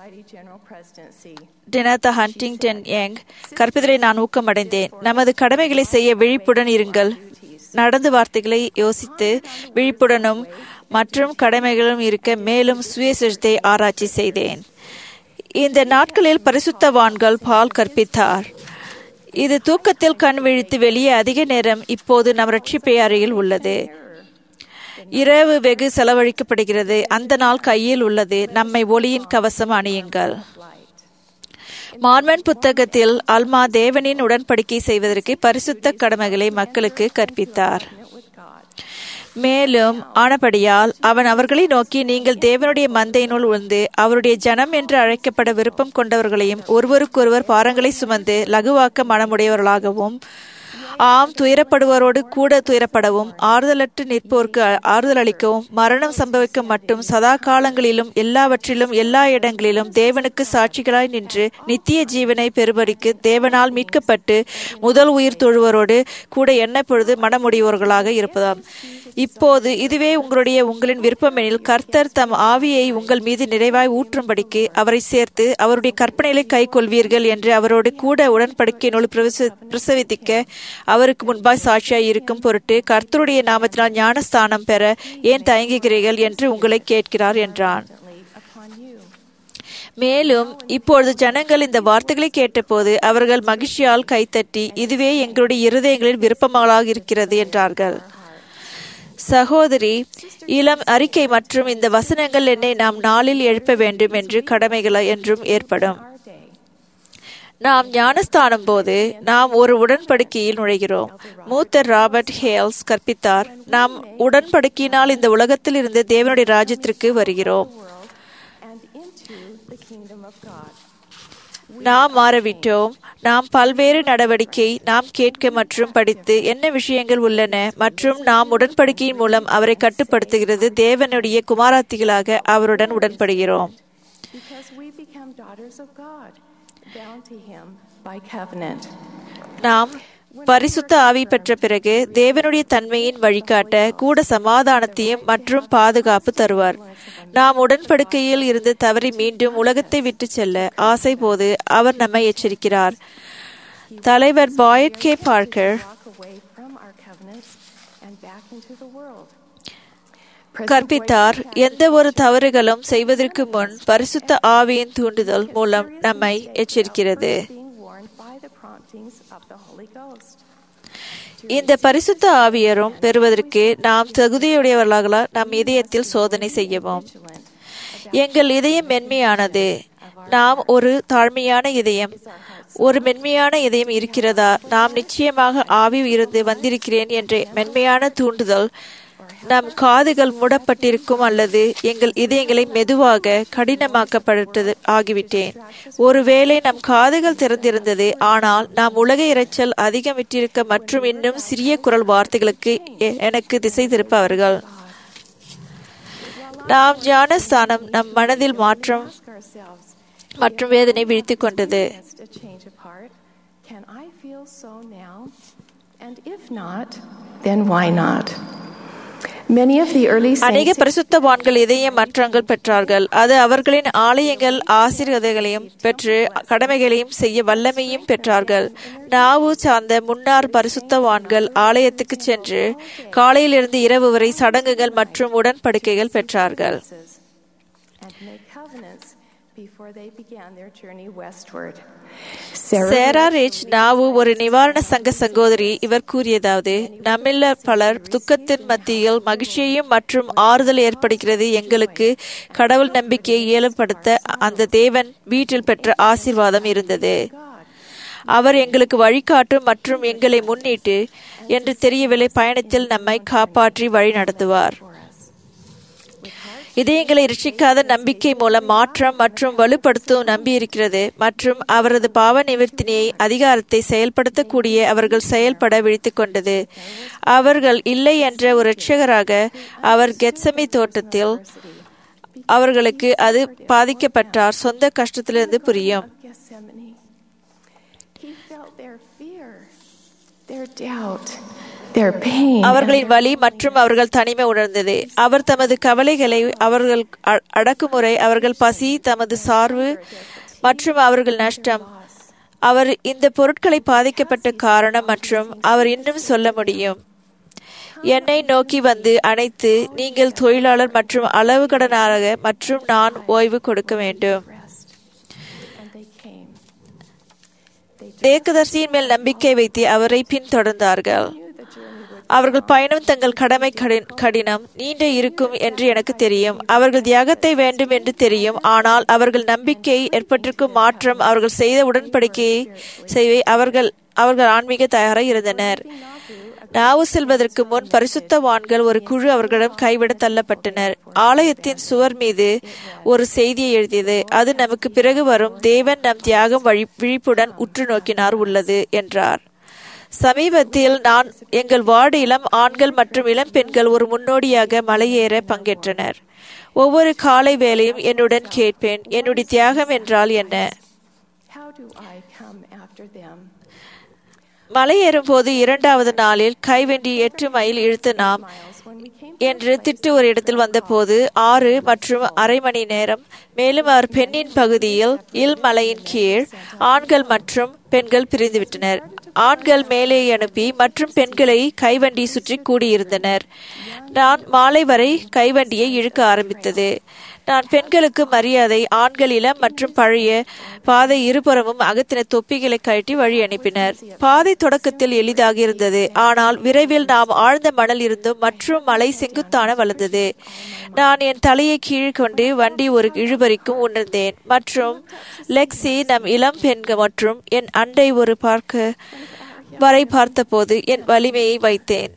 டினதா ஹண்டிங்டன் யங் கற்பித்தலை நான் ஊக்கமடைந்தேன். நமது கடமைகளை செய்ய விழிப்புடன் இருங்கள். நடந்து வார்த்தைகளை யோசித்து விழிப்புடனும் மற்றும் கடமைகளும் இருக்க மேலும் சுயசத்தை ஆராய்ச்சி செய்தேன். இந்த நாட்களில் பரிசுத்தவான்கள் பால் கற்பித்தார். இது தூக்கத்தில் கண் விழித்து வெளியே அதிக நேரம் இப்போது நம் ரட்சிப்பை அருகில் உள்ளது. இரவு வெகு செலவழிக்கப்படுகிறது. அந்த நாள் கையில் உள்ளது. நம்மை ஒளியின் கவசம் அணியுங்கள். மார்மன் புத்தகத்தில் அல்மா தேவனின் உடன்படிக்கை செய்வதற்கு பரிசுத்த கடமைகளை மக்களுக்கு கற்பித்தார். மேலும் ஆனபடியால் அவன் அவர்களை நோக்கி, நீங்கள் தேவனுடைய மந்தையினுள் உழ்ந்து அவருடைய ஜனம் என்று அழைக்கப்பட விருப்பம் கொண்டவர்களையும் ஒருவருக்கொருவர் பாரங்களை சுமந்து லகுவாக்க மனமுடையவர்களாகவும் ஆம் துயரப்படுவோரோடு கூட துயரப்படவும் ஆறுதலற்று நிற்போருக்கு ஆறுதல் அளிக்கவும் மரணம் சம்பவிக்க மட்டும் சதா காலங்களிலும் எல்லாவற்றிலும் எல்லா இடங்களிலும் தேவனுக்கு சாட்சிகளாய் நின்று நித்திய ஜீவனை பெறுபடிக்கு தேவனால் மீட்கப்பட்டு முதல் உயிர் தொழுவரோடு கூட எண்ணப்பொழுது மனமுடையோர்களாக இருப்பதாம். இப்போது இதுவே உங்களுடைய உங்களின் விருப்பமெனில் கர்த்தர் தம் ஆவியை உங்கள் மீது நிறைவாய் ஊற்றும்படிக்கு அவரை சேர்த்து அவருடைய கற்பனைகளை கை கொள்வீர்கள் என்று அவரோடு கூட உடன்படிக்கையினுள் பிரசவித்திக்க அவருக்கு முன்பாய் சாட்சியாய் இருக்கும் பொருட்டு கர்த்தருடைய நாமத்தினால் ஞானஸ்தானம் பெற ஏன் தயங்குகிறீர்கள் என்று உங்களை கேட்கிறார் என்றான். மேலும் இப்பொழுது ஜனங்கள் இந்த வார்த்தைகளை கேட்டபோது அவர்கள் மகிழ்ச்சியால் கைத்தட்டி, இதுவே எங்களுடைய இருதயங்களின் விருப்பங்களாக இருக்கிறது என்றார்கள். சகோதரி, இளம் அறிக்கை மற்றும் இந்த வசனங்கள் என்னை நாம் நாளில் எழுப்ப வேண்டும் என்று கடமைகள் என்றும் ஏற்படும். நாம் ஞானஸ்தானம் போது நாம் ஒரு உடன்படிக்கையில் நுழைகிறோம். மூத்தர் ராபர்ட் ஹேல்ஸ் கற்பித்தார், நாம் உடன்படிக்கையினால் இந்த உலகத்தில் இருந்து தேவனுடைய ராஜ்யத்திற்கு வருகிறோம். நாம் மாறவிட்டோம். நாம் பல்வேறு நடவடிக்கை நாம் கேட்க மற்றும் படித்து என்ன விஷயங்கள் உள்ளன மற்றும் நாம் உடன்படிக்கையின் மூலம் அவரை கட்டுப்படுத்துகிறது தேவனுடைய குமாரத்திகளாக அவருடன் உடன்படுகிறோம். நாம் பரிசுத்த ஆவி பெற்ற பிறகு தேவனுடைய தன்மையின் வழிகாட்ட கூட சமாதானத்தையும் மற்றும் பாதுகாப்பு தருவார். நாம் உடன்படிக்கையில் இருந்து தவறி மீண்டும் உலகத்தை விட்டு செல்ல ஆசை போது அவர் நம்மை எச்சரிக்கிறார். தலைவர் பாய்ட் கே பார்க்கர் கற்பித்தார், எந்த ஒரு தவறுகளும் செய்வதற்கு முன் பரிசுத்த ஆவியின் தூண்டுதல் மூலம் நம்மை எச்சரிக்கிறது. இந்த பரிசுத்த ஆவியரும் பெறுவதற்கு நாம் தகுதியுடையவர்களாக நம் இதயத்தில் சோதனை செய்யவும். எங்கள் இதயம் மென்மையானது. நாம் ஒரு தாழ்மையான இதயம், ஒரு மென்மையான இதயம் இருக்கிறதா? நாம் நிச்சயமாக ஆவி இருந்து வந்திருக்கிறேன் என்ற மென்மையான தூண்டுதல் நம் காதுகள் மூடப்பட்டிருக்கும் அல்லது எங்கள் இதயங்களை மெதுவாக கடினமாக்கப்பட்டது ஆகிவிட்டேன். ஒருவேளை நம் காதுகள் திறந்திருந்தது, ஆனால் நாம் உலக இரைச்சல் அதிகம் விட்டிருக்க மற்றும் இன்னும் சிறிய குரல் வார்த்தைகளுக்கு எனக்கு திசை திருப்பவர்கள். நாம் ஞானஸ்தானம் நம் மனதில் மாற்றம் மற்றும் வேதனை விழித்துக் கொண்டது. அநேக பரிசுத்தவான்கள் இதய மாற்றங்கள் பெற்றார்கள். அது அவர்களின் ஆலயங்கள் ஆசீர்வாதங்களையும் பெற்று கடமைகளையும் செய்ய வல்லமையும் பெற்றார்கள். நாவு சார்ந்த முன்னார் பரிசுத்தவான்கள் ஆலயத்துக்கு சென்று காலையிலிருந்து இரவு வரை சடங்குகள் மற்றும் உடன்படிக்கைகள் பெற்றார்கள். சேரா ரிச் நாவு ஒரு நிவாரண சங்க சகோதரி. இவர் கூறியதாவது, நம்மில் பலர் துக்கத்தின் மத்தியில் மகிழ்ச்சியையும் மற்றும் ஆறுதல் ஏற்படுகிறது. எங்களுக்கு கடவுள் நம்பிக்கையை இயல்படுத்த அந்த தேவன் வீட்டில் பெற்ற ஆசீர்வாதம் இருந்தது. அவர் எங்களுக்கு வழிகாட்டும் மற்றும் எங்களை முன்னிட்டு என்று தெரியவில்லை பயணத்தில் நம்மை காப்பாற்றி வழி நடத்துவார். இதயங்களை இரட்சிக்காத நம்பிக்கை மூலம் மாற்றம் மற்றும் வலுப்படுத்தும் நம்பி இருக்கிறது மற்றும் அவரது பாவ நிவர்த்தினியை அதிகாரத்தை செயல்படுத்தக்கூடிய அவர்கள் செயல்பட விழித்துக் கொண்டது. அவர்கள் இல்லை என்ற ஒரு இரட்சகராக அவர் கெத்செமனே தோட்டத்தில் அவர்களுக்கு அது பாதிக்கப்பட்டார் சொந்த கஷ்டத்திலிருந்து புரியும். அவர்களின் வலி மற்றும் அவர்கள் தனிமை உணர்ந்தது. அவர் தமது கவலைகளை, அவர்கள் அடக்குமுறை, அவர்கள் பசி, தமது சார்பு மற்றும் அவர்கள் நஷ்டம், அவர் இந்த பொருட்களை பாதிக்கப்பட்ட காரணம் மற்றும் அவர் இன்னும் சொல்ல முடியும். என்னை நோக்கி வந்து அணைத்து, நீங்கள் தொழிலாளர் மற்றும் அளவு கடனாக மற்றும் நான் ஓய்வு கொடுக்க வேண்டும். தேக்கதர்சியின் மேல் நம்பிக்கை வைத்து அவரை பின்தொடர்ந்தார்கள். அவர்கள் பயணம் தங்கள் கடமை கடினம், நீண்ட இருக்கும் என்று எனக்கு தெரியும். அவர்கள் தியாகத்தை வேண்டும் என்று தெரியும். ஆனால் அவர்கள் நம்பிக்கை ஏற்பட்டிருக்கும் மாற்றம், அவர்கள் செய்த உடன்படிக்கையை செய்வை அவர்கள் அவர்கள் ஆன்மீக தயாராக இருந்தனர். நாவு செல்வதற்கு முன் பரிசுத்தவான்கள் ஒரு குழு அவர்களிடம் கைவிட தள்ளப்பட்டனர். ஆலயத்தின் சுவர் மீது ஒரு செய்தியை எழுதியது. அது நமக்கு பிறகு வரும் தேவன் நம் தியாகம் வழி விழிப்புடன் உற்று நோக்கினார் உள்ளது என்றார். சமீபத்தில் நான் எங்கள் வார்டு இளம் ஆண்கள் மற்றும் இளம் பெண்கள் ஒரு முன்னோடியாக மலையேற பங்கேற்றனர். ஒவ்வொரு காலை வேளையும் என்னுடன் கேட்பேன், என்னுடைய தியாகம் என்றால் என்ன? மலையேறும் போது இரண்டாவது நாளில் கைவண்டி எட்டு மைல் இழுத்து நாம் என்று திட்டு ஒரு இடத்தில் வந்தபோது ஆறு மற்றும் அரை மணி நேரம். மேலும் அவர் பெண்ணின் பகுதியில் இல் மலையின் கீழ் ஆண்கள் மற்றும் பெண்கள் பிரிந்துவிட்டனர். ஆண்கள் மேலே அனுப்பி மற்றும் பெண்களை கைவண்டி சுற்றி கூடியிருந்தனர். நான் மாலை வரை கைவண்டியை இழுக்க ஆரம்பித்தது. நான் பெண்களுக்கு மரியாதை, ஆண்கள் இளம் மற்றும் பழைய பாதை இருபுறமும் அகத்தின தொப்பிகளை கழட்டி வழி அனுப்பினர். பாதை தொடக்கத்தில் எளிதாக இருந்தது, ஆனால் விரைவில் நாம் ஆழ்ந்த மணல் இருந்தும் மற்றும் மலை செங்குத்தான வளர்ந்தது. நான் என் தலையை கீழ் கொண்டு வண்டி ஒரு இழுபறிக்கும் உணர்ந்தேன் மற்றும் லெக்ஸி நம் இளம் பெண்கள் மற்றும் என் அண்டை ஒரு பார்க்க வரை பார்த்தபோது என் வலிமையை வைத்தேன்.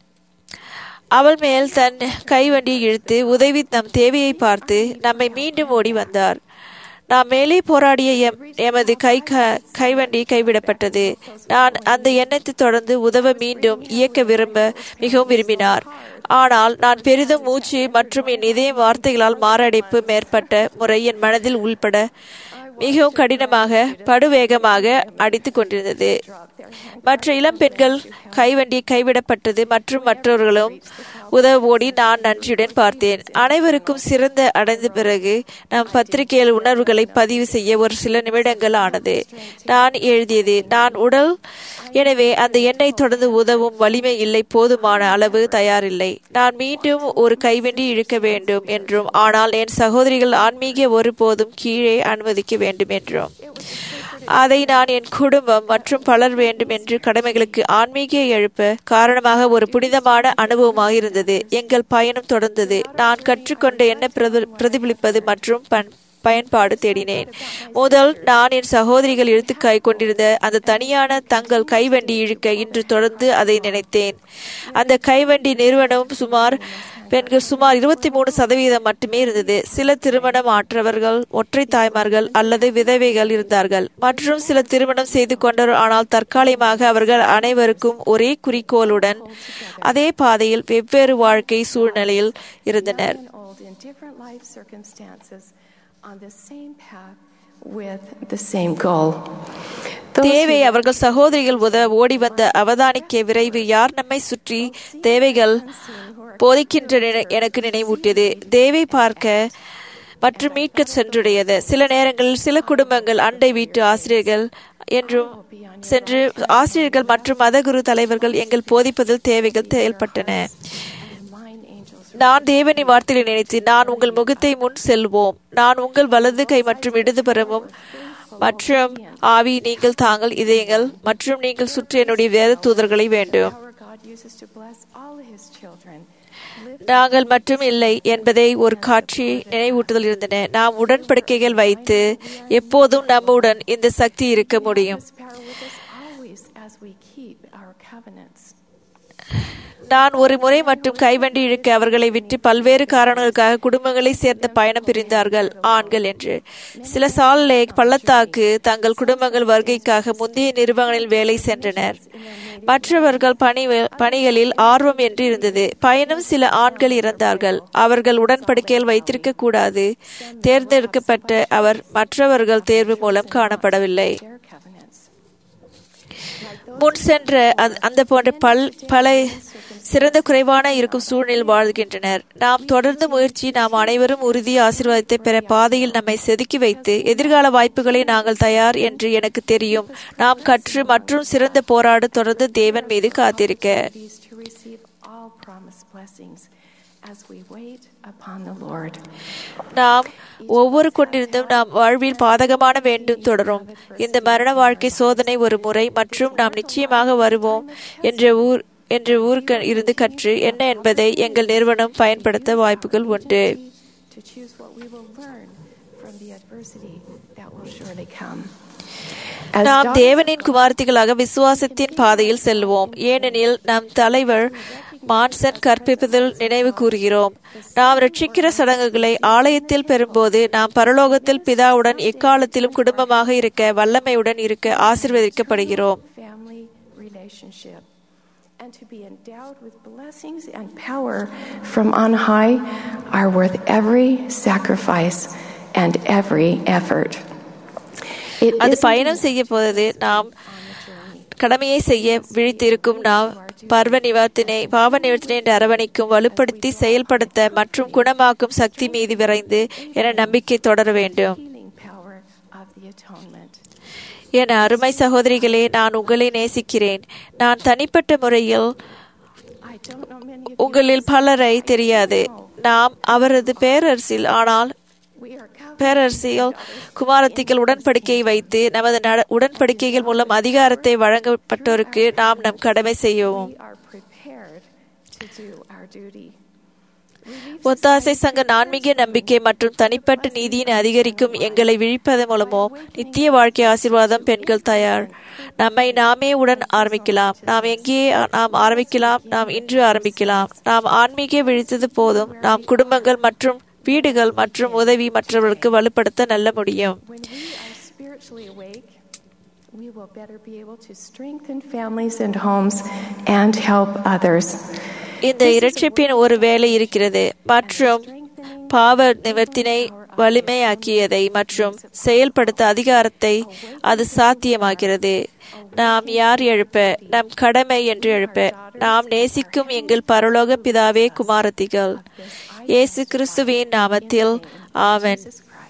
அவள் மேல் தன் கைவண்டியை இழுத்து உதவி நம் தேவையை பார்த்து நம்மை மீண்டும் ஓடி வந்தார். நாம் மேலே போராடிய எம் எமது கை கைவண்டி கைவிடப்பட்டது. நான் அந்த எண்ணத்தை தொடர்ந்து உதவ மீண்டும் இயக்க விரும்ப மிகவும் விரும்பினார். ஆனால் நான் பெரிதும் மூச்சு மற்றும் என் இதய வார்த்தைகளால் மாரடைப்பு மேற்பட்ட முறை என் மனதில் உள்பட மிகவும் கடினமாக படுவேகமாக அடித்து கொண்டிருந்தது. மற்ற இளம் பெண்கள் கைவண்டி கைவிடப்பட்டது மற்றும் மற்றவர்களும் உதவோடி நான் நன்றியுடன் பார்த்தேன். அனைவருக்கும் சிறந்த அடைந்த பிறகு நம் பத்திரிகையில் உணர்வுகளை பதிவு செய்ய ஒரு சில நிமிடங்கள் ஆனது. நான் எழுதியது, நான் உடல் எனவே அந்த எண்ணை தொடர்ந்து உதவும் வலிமை இல்லை, போதுமான அளவு தயாரில்லை. நான் மீண்டும் ஒரு கைவண்டி இழுக்க வேண்டும் என்றும், ஆனால் என் சகோதரிகள் ஆன்மீக ஒருபோதும் கீழே அனுமதிக்க வேண்டும் என்றும், அதை நான் என் குடும்பம் மற்றும் பலர் வேண்டும் என்று கடமைகளுக்கு ஆன்மீக எழுப்ப காரணமாக ஒரு புனிதமான அனுபவமாக இருந்தது. எங்கள் பயணம் தொடர்ந்தது. நான் கற்றுக்கொண்ட என்ன பிரதிபலிப்பது மற்றும் பண் பயன்பாடு தேடினேன். முதல் நான் என் சகோதரிகள் இழுத்து கை கொண்டிருந்த அந்த தனியான தங்கள் கைவண்டி இழுக்க இன்று தொடர்ந்து அதை நினைத்தேன். அந்த கைவண்டி நிறுவனம் சுமார் பெண்கள் சுமார் இருபத்தி மூணு சதவீதம் மட்டுமே இருந்தது. சில திருமணம் ஆற்றவர்கள், ஒற்றை தாய்மார்கள் அல்லது விதவைகள் இருந்தார்கள். மற்றும் சில திருமணம் செய்து கொண்டவர், ஆனால் தற்காலிகமாக அவர்கள் அனைவருக்கும் ஒரே குறிக்கோளுடன் அதே பாதையில் வெவ்வேறு வாழ்க்கை சூழ்நிலையில் இருந்தனர். தேவை அவர்கள் சகோதரிகள் உதவ ஓடி வந்த அவதானிக்க விரைவு யார் நம்மை சுற்றி தேவைகள் போதிக்கின்ற எனக்கு நினைவூட்டியது. தேவை பார்க்க மற்றும் மீட்க சென்றுடையது. சில நேரங்களில் சில குடும்பங்கள் அண்டை வீட்டு ஆசிரியர்கள் என்றும் சென்று ஆசிரியர்கள் மற்றும் மதகுரு தலைவர்கள் எங்கள் போதிப்பதில் தேவைகள் செயல்பட்டன. நான் தேவனின் வார்த்தையை நினைத்து, நான் உங்கள் முகத்தை முன் செல்வோம், நான் உங்கள் வலது கை மற்றும் இடது புறமும் மற்றும் ஆவி நீங்கள் தாங்கள் இதயங்கள் மற்றும் நீங்கள் சுற்றி என்னுடைய வேத தூதர்களை வேண்டும். நாங்கள் மட்டும் இல்லை என்பதை ஒரு காட்சி நினைவூட்டுதல் இருந்தன. நாம் உடன்படிக்கைகள் வைத்து எப்போதும் நம்முடன் இந்த சக்தி இருக்க முடியும். நான் ஒரு முறை மட்டும் கைவண்டி இழுக்க அவர்களை விட்டு பல்வேறு காரணங்களுக்காக குடும்பங்களை சேர்ந்த பயணம் பிரிந்தார்கள் ஆண்கள் என்று. சில சால் லேக் பள்ளத்தாக்கு தங்கள் குடும்பங்கள் வருகைக்காக முந்தைய நிறுவனங்களில் வேலை சென்றனர். மற்றவர்கள் பணி பணிகளில் ஆர்வம் என்று இருந்தது. பயணம் சில ஆண்கள் இறந்தார்கள். அவர்கள் உடன்படிக்கையில் வைத்திருக்க கூடாது. தேர்ந்தெடுக்கப்பட்ட அவர் மற்றவர்கள் தேர்வு மூலம் காணப்படவில்லை. முன் சென்ற அந்த போன்ற பல் பல சிறந்த குறைவான இருக்கும் சூழ்நிலையில் வாழ்கின்றனர். நாம் தொடர்ந்து முயற்சி நாம் அனைவரும் உறுதி ஆசீர்வாதத்தை பெற பாதையில் நம்மை செதுக்கி வைத்து எதிர்கால வாய்ப்புகளை நாங்கள் தயார் என்று எனக்கு தெரியும். நாம் கற்று மற்றும் சிறந்த போராட தொடர்ந்து தேவன் மீது காத்திருக்க. நாம் ஒவ்வொரு கொண்டிருந்தும் நாம் வாழ்வில் பாதகமான வேண்டும் தொடரும். இந்த மரண வாழ்க்கை சோதனை ஒரு முறை மற்றும் நாம் நிச்சயமாக வருவோம் என்ற ஊர் என்ற ஊருக்கு இருந்து கற்று என்ன என்பதை எங்கள் நிறுவனம் பயன்படுத்த வாய்ப்புகள் உண்டு. நாம் தேவனின் குமாரத்திகளாக விசுவாசத்தின் பாதையில் செல்வோம். ஏனெனில் நம் தலைவர் மான்சன் கற்பிப்பதில் நினைவு கூறுகிறோம். நாம் ரட்சிக்கிற சடங்குகளை ஆலயத்தில் பெறும்போது நாம் பரலோகத்தில் பிதாவுடன் எக்காலத்திலும் குடும்பமாக இருக்க வல்லமையுடன் இருக்க ஆசீர்வதிக்கப்படுகிறோம். And to be endowed with blessings and power from on high are worth every sacrifice and every effort. அது பயணம் செய்ய போது நாம் கடமையை செய்ய விழித்திருக்கும் நாம் பர்வ நிவர்த்தனை பாவ நிவர்த்தனை என்று அரவணைக்கும் வலுப்படுத்தி செயல்படுத்த மற்றும் குணமாக்கும் சக்தி மீது விரைந்து என நம்பிக்கை தொடர வேண்டும். என் அருமை சகோதரிகளே, நான் உங்களை நேசிக்கிறேன். நான் தனிப்பட்ட முறையில் உங்களில் பலரை தெரியாது. நாம் அவரது பேரரசில் ஆனால் பேரரசியல் குமாரத்திகள் உடன்படிக்கையை வைத்து நமது உடன்படிக்கைகள் மூலம் அதிகாரத்தை வழங்கப்பட்டோருக்கு நாம் நம் கடமை செய்வோம். ஒத்தாசை சங்க ஆன்மீக நம்பிக்கை மற்றும் தனிப்பட்ட நீதியின் அதிகரிக்கும் எங்களை விழிப்பதன் மூலமோ நித்திய வாழ்க்கை ஆசீர்வாதம் பெண்கள் தயார். நம்மை நாமே உடன் ஆரம்பிக்கலாம். நாம் எங்கே நாம் ஆரம்பிக்கலாம். நாம் இன்று ஆரம்பிக்கலாம். நாம் ஆன்மீக விழித்தது போதும் நாம் குடும்பங்கள் மற்றும் வீடுகள் மற்றும் உதவி மற்றவர்களுக்கு வலுப்படுத்த நல்ல முடியும். We will better be able to strengthen families and homes and help others. இந்த இரட்சிப்பின் ஒரு வேலை இருக்கிறது மற்றும் பாவ நிவர்த்தினை வலிமையாக்கியதை மற்றும் செயல்படுத்த அதிகாரத்தை அது சாத்தியமாகிறது. நாம் யார் எழுப்ப நம் கடமை என்று எழுப்ப நாம் நேசிக்கும் எங்கள் பரலோக பிதாவே குமாரத்திகள் இயேசு கிறிஸ்துவின் நாமத்தில் ஆமென்.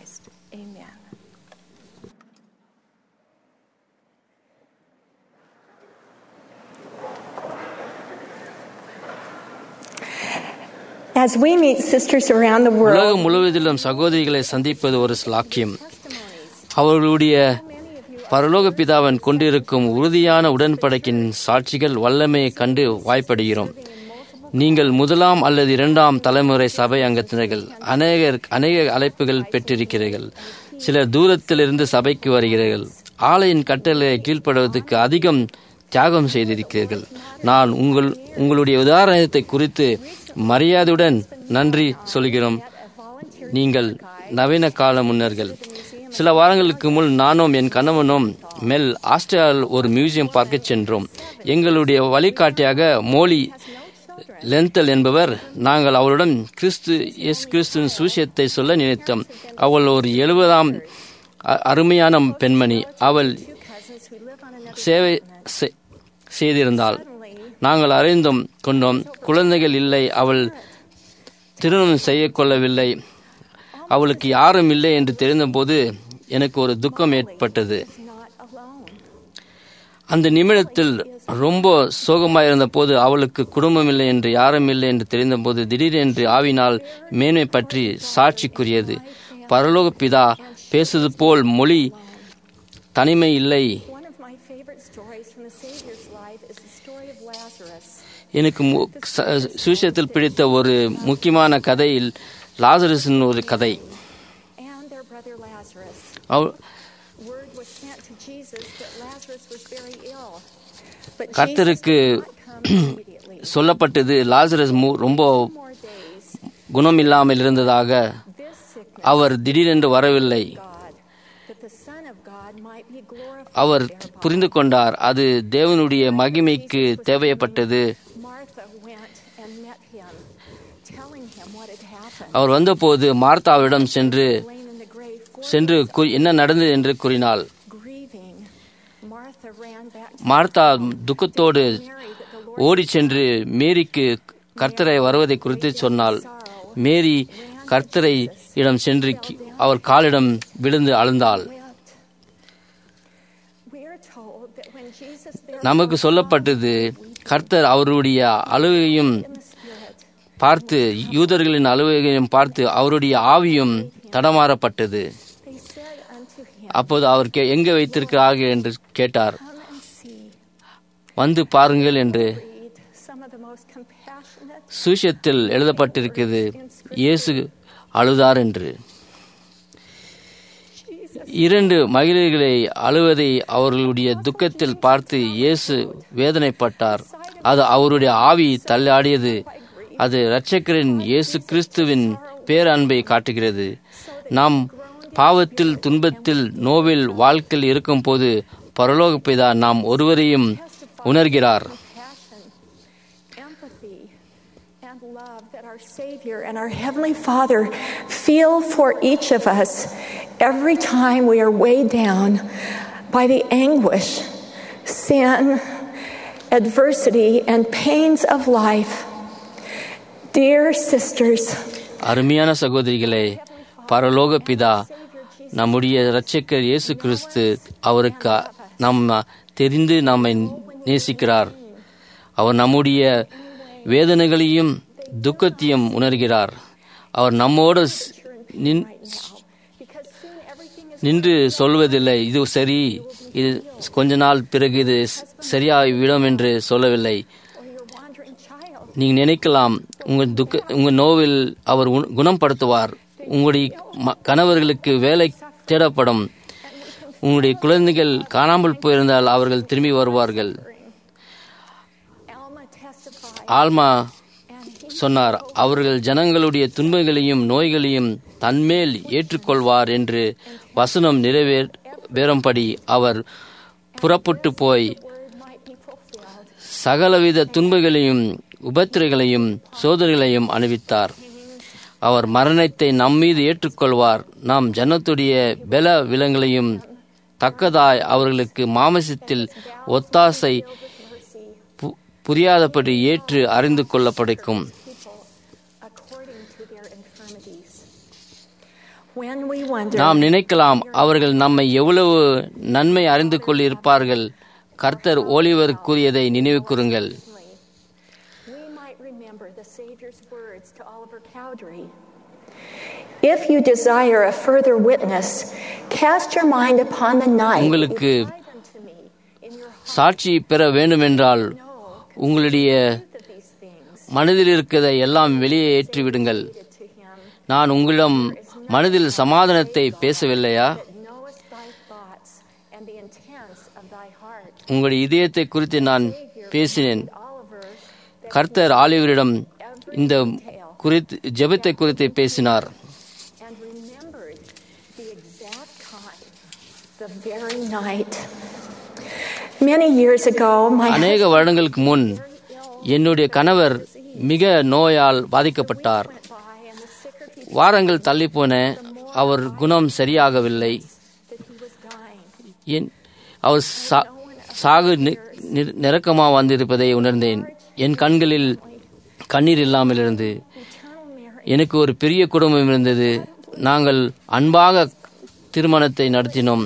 As we meet sisters around the world, உலகம் முழுவதிலும் சகோதரிகளை சந்திப்பது ஒரு ஸ்லாக்கியம். அவர்களுடைய பரலோக பிதாவன் கொண்டிருக்கும் உறுதியான உடன்படிக்கையின் சாட்சிகள் வல்லமையை கண்டு வாய்ப்படுகிறோம். நீங்கள் முதலாம் அல்லது இரண்டாம் தலைமுறை சபை அங்கத்தினர்கள். அநேகர் அநேக அழைப்புகள் பெற்றிருக்கிறீர்கள். சிலர் தூரத்திலிருந்து சபைக்கு வருகிறீர்கள். ஆலையின் கட்டளையை கீழ்ப்படுவதற்கு அதிகம் தியாகம் செய்திருக்கிறீர்கள். நான் உங்கள் உங்களுடைய உதாரணத்தை குறித்து மரியாதையுடன் நன்றி சொல்கிறோம். நீங்கள் நவீன கால முன்னர்கள். சில வாரங்களுக்கு முன் நானும் என் கணவனும் மெல் ஆஸ்திரேலியாவில் ஒரு மியூசியம் பார்க்க சென்றோம். எங்களுடைய வழிகாட்டியாக மோலி லென்தல் என்பவர். நாங்கள் அவருடன் கிறிஸ்து எஸ் கிறிஸ்துவின் சுவிசேஷத்தை சொல்ல நினைத்தோம். அவள் ஒரு எழுபதாம் அருமையான பெண்மணி. அவள் சேவை செய்திருந்தாள். நாங்கள் அறிந்தும் கொண்டோம். குழந்தைகள் இல்லை. அவள் திருமணம் செய்ய கொள்ளவில்லை. அவளுக்கு யாரும் இல்லை என்று தெரிந்தபோது எனக்கு ஒரு துக்கம் ஏற்பட்டது. அந்த நிமிடத்தில் ரொம்ப சோகமாயிருந்த போது அவளுக்கு குடும்பம் இல்லை என்று யாரும் இல்லை என்று தெரிந்தபோது திடீரென்று ஆவினால் மேன்மை பற்றி சாட்சி கூறியது. பரலோக பிதா பேசுவது போல் மொழி தனிமை இல்லை. எனக்கு சுவிசேஷத்தில் பிடித்த ஒரு முக்கியமான கதையில் லாசரஸின் ஒரு கதை. கர்த்தருக்கு சொல்லப்பட்டது லாசரஸ் ரொம்ப குணம் இல்லாமல் இருந்ததாக. அவர் திடீரென்று வரவில்லை. அவர் புரிந்து கொண்டார் அது தேவனுடைய மகிமைக்கு தேவைப்பட்டது. அவர் வந்தபோது மார்த்தாவிடம் சென்று சென்று என்ன நடந்தது என்று கூறினாள். மார்த்தா துக்கத்தோடு ஓடி சென்று மேரிக்கு கர்த்தரை வருவதை குறித்து சொன்னாள். மேரி கர்த்தரை இடம் சென்று அவர் காலிடம் விழுந்து அழுந்தாள். நமக்கு சொல்லப்பட்டது கர்த்தர் அவருடைய அழுகையும் பார்த்து யூதர்களின் அழுகையும் பார்த்து அவருடைய ஆவியும் தடமாறப்பட்டது. அப்போது அவர் எங்கே வைத்திருக்கிறார்கள் என்று கேட்டார். வந்து பாருங்கள் என்று சுவிசேஷத்தில் எழுதப்பட்டிருக்கிறது, இயேசு அழுதார் என்று. இரண்டு மகிழ்ச்சிகளை அழுவதை அவர்களுடைய துக்கத்தில் பார்த்து இயேசு வேதனைப்பட்டார். அது அவருடைய ஆவி தள்ளாடியது. அது இரட்சகரின் இயேசு கிறிஸ்துவின் பேரன்பை காட்டுகிறது. நாம் பாவத்தில், துன்பத்தில், நோவில் வாழ்க்கையில் இருக்கும் போது பரலோக பிதா நாம் ஒருவரையும் உணர்கிறார். Our Savior and our Heavenly Father feel for each of us every time we are weighed down by the anguish, sin, adversity, and pains of life. Dear sisters, அருமையான சகோதரிகளே, பரலோக பிதா நம்முடைய இரட்சகர் இயேசு கிறிஸ்து அவருக்கு நம்ம தெரிந்து நம்மை நேசிக்கிறார். அவர் நம்முடைய வேதனைகளையும் துக்கத்தையும் உணர்கிறார். அவர் நம்மோடு நின்று சொல்வதில்லை, இது சரி, இது கொஞ்ச நாள் பிறகு இது சரியாகிவிடும் என்று சொல்லவில்லை. நீங்கள் நினைக்கலாம் உங்கள் துக்க உங்கள் நோவில் அவர் குணப்படுத்துவார். உங்களுடைய கணவர்களுக்கு வேலை தேடப்படும். உங்களுடைய குழந்தைகள் காணாமல் போயிருந்தால் அவர்கள் திரும்பி வருவார்கள். ஆல்மா சொன்னார், அவர்கள் ஜனங்களுடைய துன்பங்களையும் நோய்களையும் தன்மேல் ஏற்றுக்கொள்வார் என்று வசனம் நிறைவேறும்படி அவர் புறப்பட்டு போய் சகலவித துன்பங்களையும் உபத்திரைகளையும் சோதனைகளையும் அணிவித்தார். அவர் மரணத்தை நம்மீது ஏற்றுக்கொள்வார். நாம் ஜனத்துடைய பல விலங்குகளையும் தக்கதாய் அவர்களுக்கு மாமிசத்தில் ஒத்தாசை புரியாதபடி ஏற்று அறிந்து கொள்ள படைக்கும். நாம் நினைக்கலாம் அவர்கள் நம்மை எவ்வளவு நன்மை அறிந்து கொள்ளிருப்பார்கள். கர்த்தர் ஓலிவர் கூறியதை நினைவு கூறுங்கள். If you desire a further witness, cast your mind upon the night. உங்களுக்கு சாட்சி பெற வேண்டுமென்றால் உங்களுடைய மனதில் இருக்கிறதை எல்லாம் வெளியே ஏற்றி விடுங்கள். நான் உங்களிடம் மனதில் சமாதானத்தை பேசவில்லையா? உங்களுடைய இதயத்தை குறித்து நான் பேசினேன். கர்த்தர் ஆலிவரிடம் இந்த குறித்து ஜெபத்தை குறித்து பேசினார். அநேக வருடங்களுக்கு முன் என்னுடைய கணவர் மிக நோயால் பாதிக்கப்பட்டார். வாரங்கள் தள்ளிப்போன அவர் குணம் சரியாகவில்லை. அவர் சாகு நெருக்கமாக வந்திருப்பதை உணர்ந்தேன். என் கண்களில் கண்ணீர் இல்லாமல் இருந்து எனக்கு ஒரு பெரிய குடும்பம் இருந்தது. நாங்கள் அன்பாக திருமணத்தை நடத்தினோம்.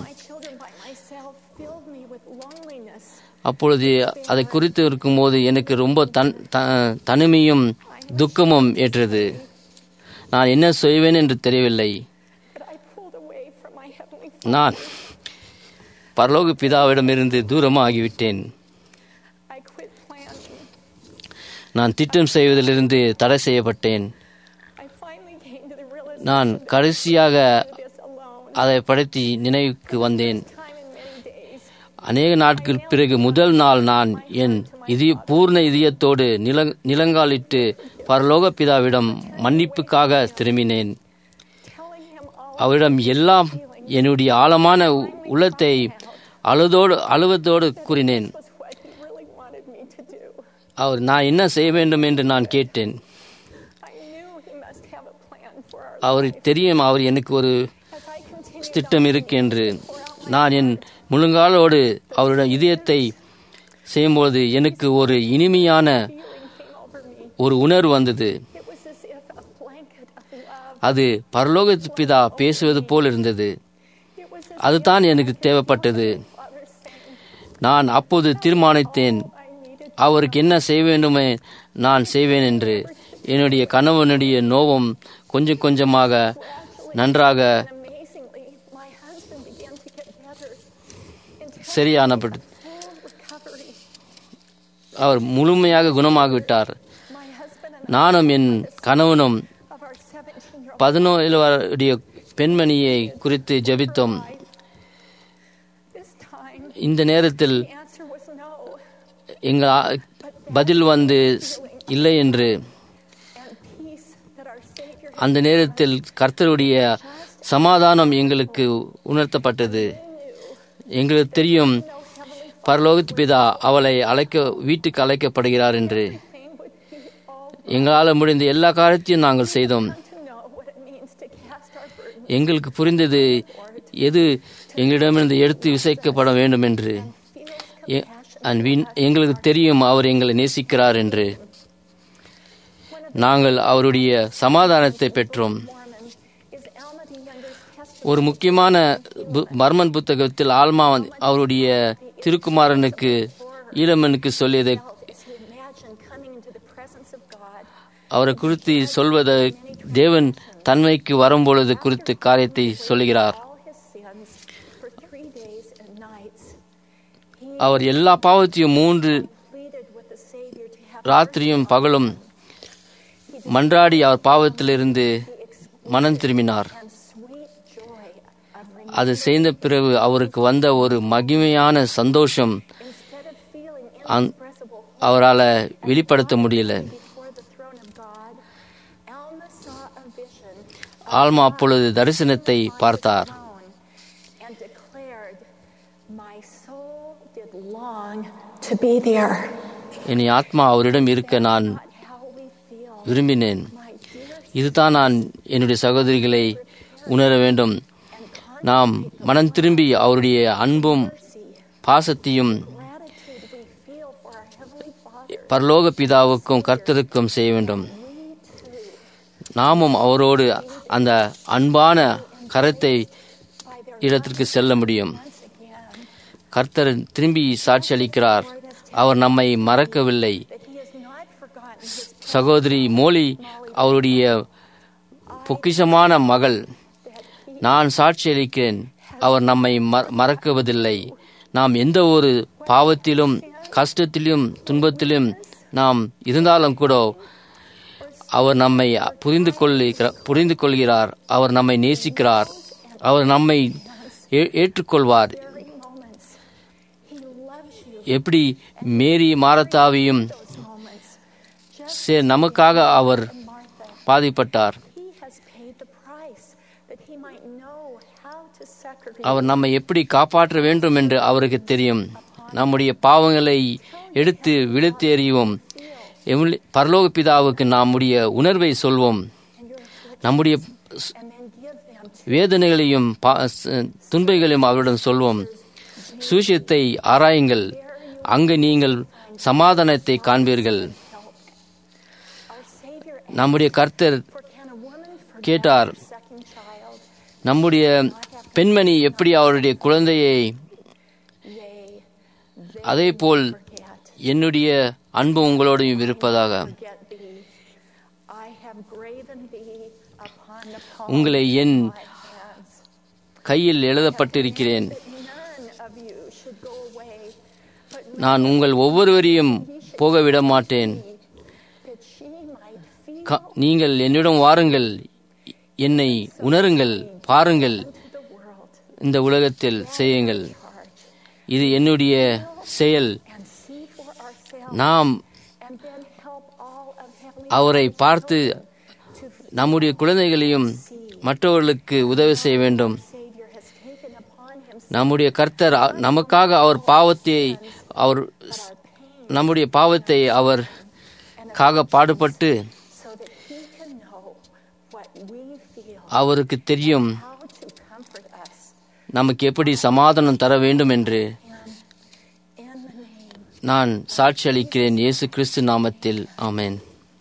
அப்பொழுது அதை குறித்து இருக்கும்போது எனக்கு ரொம்ப தன் தனிமையும் துக்கமும் ஏற்றது. நான் என்ன செய்வேன் என்று தெரியவில்லை. நான் பரலோக பிதாவிடமிருந்து தூரமாக ஆகிவிட்டேன். நான் திட்டம் செய்வதிலிருந்து தடை செய்யப்பட்டேன். நான் கடைசியாக அதை படுத்தி நினைவுக்கு வந்தேன். அநேக நாட்கள் பிறகு முதல் நாள் நான் என் இதய பூர்ண இதயத்தோடு நில நிலங்காலிட்டு பரலோக பிதாவிடம் மன்னிப்புக்காக திரும்பினேன். அவரிடம் எல்லாம் என்னுடைய ஆழமான உள்ளத்தை அழுதோடு அழுவதோடு கூறினேன். அவர் நான் என்ன செய்ய வேண்டும் என்று நான் கேட்டேன். அவருக்கு தெரியும் அவர் எனக்கு ஒரு திட்டம் இருக்கு என்று. நான் என் முழுங்காலோடு அவருடைய இதயத்தை செய்யும்போது எனக்கு ஒரு இனிமையான ஒரு உணர்வு வந்தது. அது பரலோக பிதா பேசுவது போல் இருந்தது. அதுதான் எனக்கு தேவைப்பட்டது. நான் அப்போது தீர்மானித்தேன், அவருக்கு என்ன செய்ய வேண்டுமே நான் செய்வேன் என்று. என்னுடைய கணவனுடைய நோவும் கொஞ்சம் கொஞ்சமாக நன்றாக சரியானப்பட்டு அவர் முழுமையாக குணமாகிவிட்டார். நானும் என் கணவனும் பதினேழு வருடைய பெண்மணியை குறித்து ஜெபித்தோம். இந்த நேரத்தில் எங்கள் பதில் வந்து இல்லை என்று. அந்த நேரத்தில் கர்த்தருடைய சமாதானம் எங்களுக்கு உணர்த்தப்பட்டது. எங்களுக்கு தெரியும் பரலோகத்து பிதா அவளை அழைக்க வீட்டுக்கு அழைக்கப்படுகிறார் என்று. எங்களால் முடிந்த எல்லா காரியத்தையும் நாங்கள் செய்தோம். எங்களுக்கு புரிந்தது எது எங்களிடமிருந்து எடுத்து விசைக்கப்பட வேண்டும் என்று. எங்களுக்கு தெரியும் அவர் எங்களை நேசிக்கிறார் என்று. நாங்கள் அவருடைய சமாதானத்தை பெற்றோம். ஒரு முக்கியமான மர்மன் புத்தகத்தில் ஆல்மா அவருடைய திருக்குமாரனுக்கு ஈழமனுக்கு சொல்லியதை அவரை குறித்து சொல்வதை தேவன் தன்மைக்கு வரும்பொழுது குறித்து காரியத்தை சொல்லுகிறார். அவர் எல்லா பாவத்தையும் மூன்று ராத்திரியும் பகலும் மன்றாடி அவர் பாவத்திலிருந்து மனம் திரும்பினார். அது செய்த பிறகு அவருக்கு வந்த ஒரு மகிமையான சந்தோஷம் அவரால் வெளிப்படுத்த முடியல. ஆல்மா அப்பொழுது தரிசனத்தை பார்த்தார். என் ஆத்மா அவரிடம் இருக்க நான் விரும்பினேன். இதுதான் நான் என்னுடைய சகோதரிகளை உணர வேண்டும். நாம் மனம் திரும்பி அவருடைய அன்பும் பாசத்தையும் பரலோக பிதாவுக்கும் கர்த்தருக்கும் செய்ய வேண்டும். நாமும் அவரோடு அந்த அன்பான கரத்தை இடத்திற்கு செல்ல முடியும். கர்த்தர் திரும்பி சாட்சி அளிக்கிறார், அவர் நம்மை மறக்கவில்லை. சகோதரி மோலி அவருடைய பொக்கிஷமான மகள். நான் சாட்சி அளிக்கிறேன், அவர் நம்மை மறக்குவதில்லை. நாம் எந்த ஒரு பாவத்திலும் கஷ்டத்திலும் துன்பத்திலும் நாம் இருந்தாலும் கூட அவர் நம்மை புரிந்து கொள்கிறார் புரிந்து கொள்கிறார் அவர் நம்மை நேசிக்கிறார். அவர் நம்மை ஏற்றுக்கொள்வார். எப்படி மேரி மாரத்தாவையும் நமக்காக அவர் பாதிப்பட்டார். அவர் நம்மை எப்படி காப்பாற்ற வேண்டும் என்று அவருக்கு தெரியும். நம்முடைய பாவங்களை எடுத்து விழுத்து எறிவோம். பரலோக பிதாவுக்கு நம்முடைய உணர்வை சொல்வோம். நம்முடைய வேதனைகளையும் துன்பங்களையும் அவரிடம் சொல்வோம். சுவிசேஷத்தை ஆராயுங்கள், அங்கு நீங்கள் சமாதானத்தை காண்பீர்கள். நம்முடைய கர்த்தர் கேட்டார், நம்முடைய பெண்மணி எப்படி அவருடைய குழந்தையை, அதே போல் என்னுடைய அன்பு உங்களோடு இருப்பதாக. உங்களை என் கையில் எழுதப்பட்டிருக்கிறேன். நான் உங்கள் ஒவ்வொருவரையும் போக விட மாட்டேன். நீங்கள் என்னிடம் வாருங்கள், என்னை உணருங்கள், பாருங்கள், இந்த உலகத்தில் செய்யுங்கள். இது என்னுடைய செயல். நாம் அவரை பார்த்து நம்முடைய குழந்தைகளையும் மற்றவர்களுக்கு உதவி செய்ய வேண்டும். நம்முடைய கர்த்தர் நமக்காக அவர் பாவத்தை அவர் நம்முடைய பாவத்தை அவர் காக பாடுபட்டு அவருக்கு தெரியும் நமக்கு எப்படி சமாதானம் தர வேண்டும் என்று. நான் சாட்சி அளிக்கிறேன் இயேசு கிறிஸ்து நாமத்தில். ஆமென்.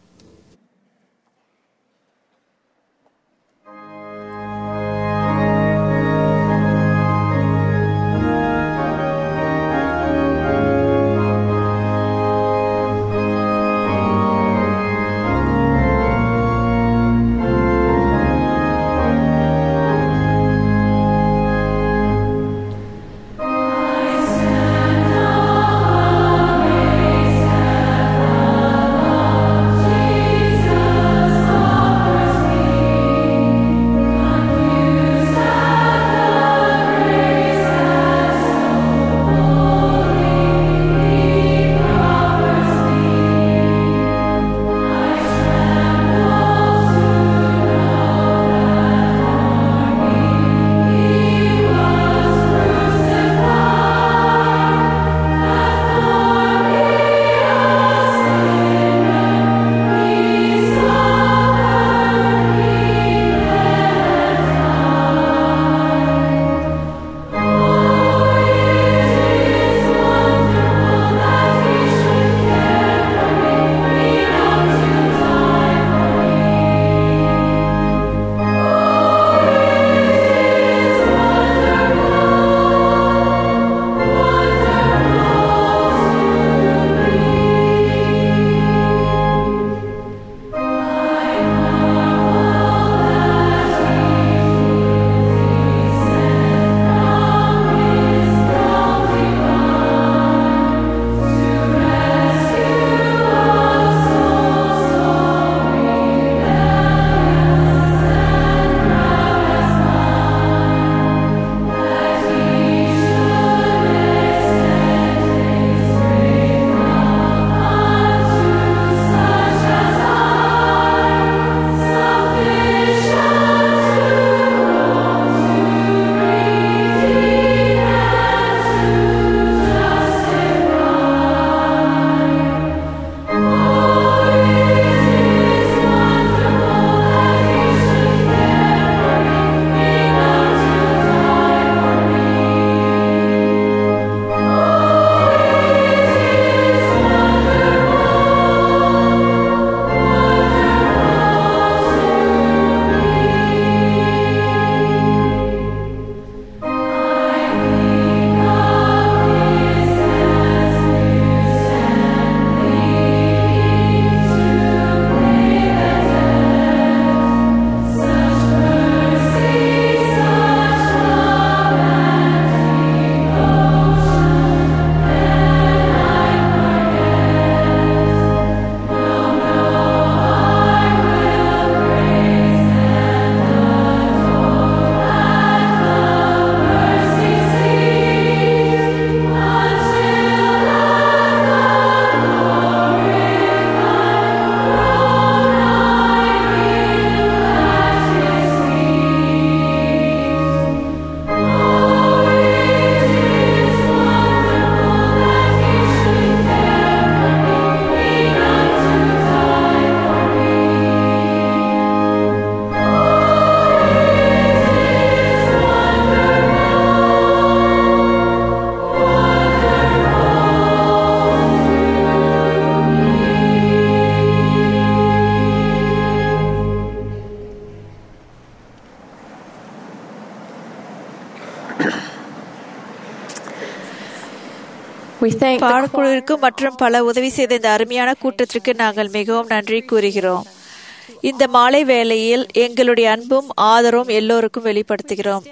பாடக்குழுவிற்கு மற்றும் பல உதவி செய்த இந்த அருமையான கூட்டத்திற்கு நாங்கள் மிகவும் நன்றி கூறுகிறோம். இந்த மாலை வேளையில் எங்களுடைய அன்பும் ஆதரவும் எல்லோருக்கும் வெளிப்படுத்துகிறோம்.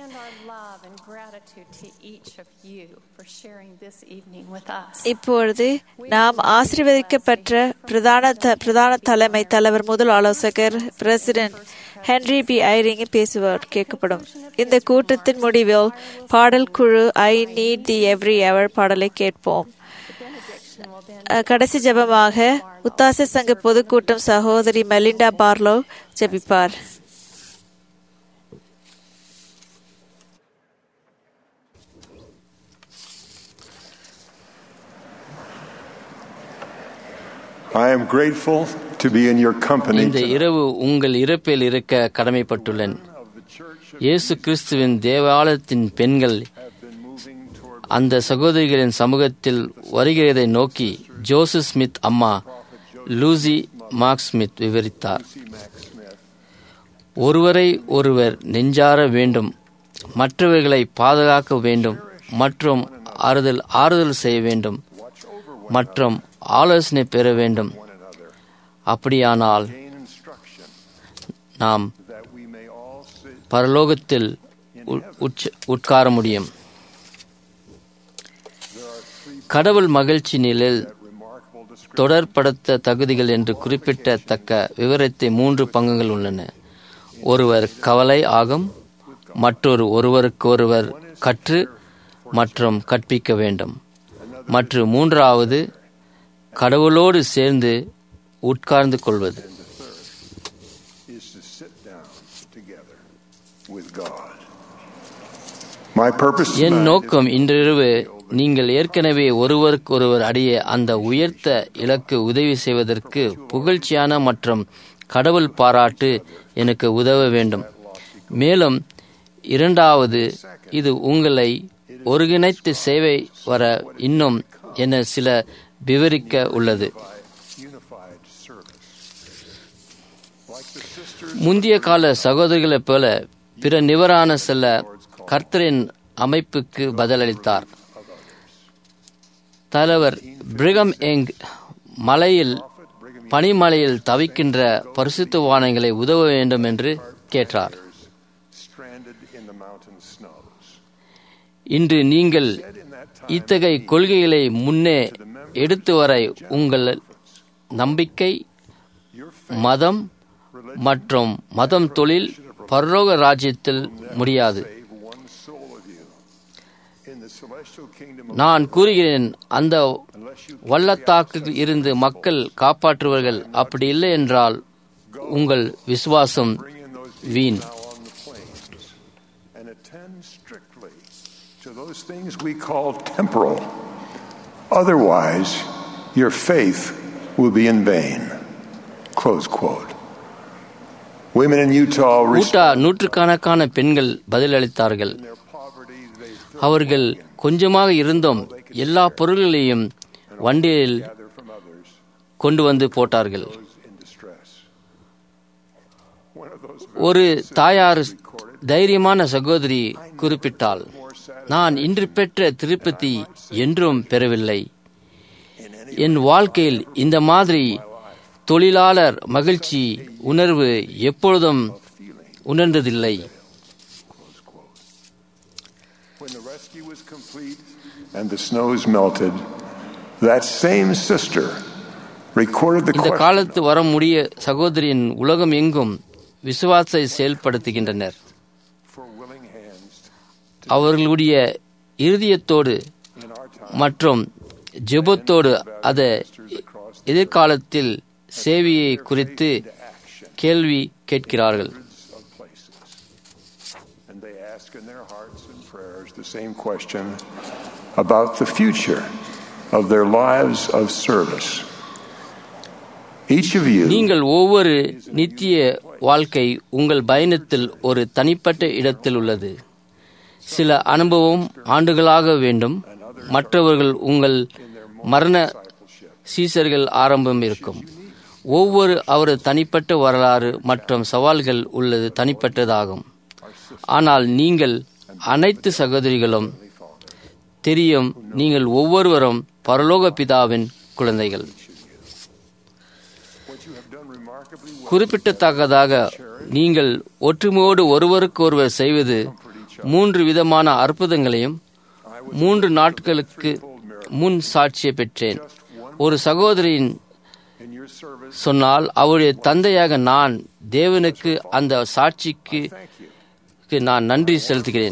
இப்பொழுது நாம் ஆசீர்வதிக்கப்பட்ட பிரதான பிரதான தலைமை தலைவர் முதல் ஆலோசகர் பிரசிடென்ட் ஹென்ரி பி ஐரிங் பேசுவார் கேட்கப்படும். இந்த கூட்டத்தின் முடிவில் பாடல் குழு ஐ நீட் தி எவ்ரி எவர் பாடலை கேட்போம். கடைசி ஜெபமாக உத்தாச சங்க பொதுக்கூட்டம் சகோதரி மெலிண்டா பார்லோ ஜெபிப்பார். I am grateful to be in your company. இந்த இரவு உங்கள் இருப்பில் இருக்க கடமைப்பட்டுள்ளேன். இயேசு கிறிஸ்துவின் தேவாலயத்தின் பெண்கள் அந்த சகோதரிகளின் சமூகத்தில் வருகிறதை நோக்கி ஜோசப் ஸ்மித் அம்மா லூசி மார்க் ஸ்மித் விவரித்தார். ஒருவரை ஒருவர் நெஞ்சார வேண்டும், மற்றவர்களை பாதுகாக்க வேண்டும் மற்றும் ஆறுதல் ஆறுதல் செய்ய வேண்டும் மற்றும் ஆலோசனை பெற வேண்டும். அப்படியானால் நாம் பரலோகத்தில் உட்கார முடியும். கடவுள் மகிழ்ச்சி நிலையில் தொடர்படுத்த தகுதிகள் என்று குறிப்பிடத்தக்க விவரத்தை மூன்று பங்குகள் உள்ளன. ஒருவர் கவலை ஆகும், மற்றொரு ஒருவருக்கொருவர் கற்று மற்றும் கற்பிக்க வேண்டும், மற்றும் மூன்றாவது கடவுளோடு சேர்ந்து உட்கார்ந்து கொள்வது. என் நோக்கம் இன்றிரவு நீங்கள் ஏற்கனவே ஒருவருக்கு ஒருவர் அடைய அந்த உயர்த்த இலக்கு உதவி செய்வதற்கு புகழ்ச்சியான மற்றும் கடவுள் பாராட்டு எனக்கு உதவ வேண்டும். மேலும் இரண்டாவது, இது உங்களை ஒருங்கிணைத்து சேவை வர இன்னும் என சில விவரிக்க உள்ளது. முந்தைய கால சகோதரிகளைப் போல பிற நிவரான சில கர்த்தரின் அமைப்புக்கு பதிலளித்தார். தலைவர் பிரிகம் யங் மலையில் பனிமலையில் தவிக்கின்ற பரிசுத்தவான்களை உதவ வேண்டும் என்று கேட்டார். இன்று நீங்கள் இத்தகைய கொள்கைகளை முன்னே எடுத்து வர உங்கள் நம்பிக்கை, மதம் மற்றும் மதம் தொழில் பரலோக ராஜ்யத்தில் முடியாது. நான் கூறுகிறேன், அந்த வள்ளத்தாக்கில் இருந்து மக்கள் காப்பாற்றுவார்கள். அப்படி இல்லை என்றால் உங்கள் விசுவாசம் வீண். Those things we call temporal. Otherwise, your faith will be in vain. Close quote. Women in Utah responded. நூற்றுக்கணக்கான பெண்கள் பதிலளித்தார்கள். அவர்கள் கொஞ்சமாக இருந்தும் எல்லா பொருள்களையும் வண்டியில் கொண்டு வந்து போட்டார்கள். ஒரு தாயார் தைரியமான சகோதரி குறிப்பிட்டாள், நான் இன்று பெற்ற திருப்பதி என்றும் பெறவில்லை. என் வாழ்க்கையில் இந்த மாதிரி தொழிலாளர் மகிழ்ச்சி உணர்வு எப்பொழுதும் உணர்ந்ததில்லை. இந்த காலத்து வர முடிய சகோதரியின் உலகம் எங்கும் விசுவாசத்தை செயல்படுத்துகின்றனர். அவர்களுடைய இருதயத்தோடு மற்றும் ஜெபத்தோடு அத எதிர்காலத்தில் சேவையை குறித்து கேள்வி கேட்கிறார்கள். நீங்கள் ஒவ்வொரு நித்திய வாழ்க்கை உங்கள் பயணத்தில் ஒரு தனிப்பட்ட இடத்தில் உள்ளது. சில அனுபவம் ஆண்டுகளாக வேண்டும், மற்றவர்கள் உங்கள் மரண சீசர்கள் ஆரம்பம் இருக்கும். ஒவ்வொரு அவரது தனிப்பட்ட வரலாறு மற்றும் சவால்கள் உள்ளது தனிப்பட்டதாகும். ஆனால் நீங்கள் அனைத்து சகோதரிகளும் தெரியும், நீங்கள் ஒவ்வொருவரும் பரலோக பிதாவின் குழந்தைகள். குறிப்பிடத்தக்கதாக நீங்கள் ஒற்றுமையோடு ஒருவருக்கு ஒருவர் செய்வது மூன்று விதமான அற்புதங்களையும் மூன்று நாட்களுக்கு முன் சாட்சியை பெற்றேன். ஒரு சகோதரியின் சொன்னால் அவருடைய தந்தையாக நான் தேவனுக்கு அந்த சாட்சிக்கு நான் நன்றி செலுத்துகிறேன்.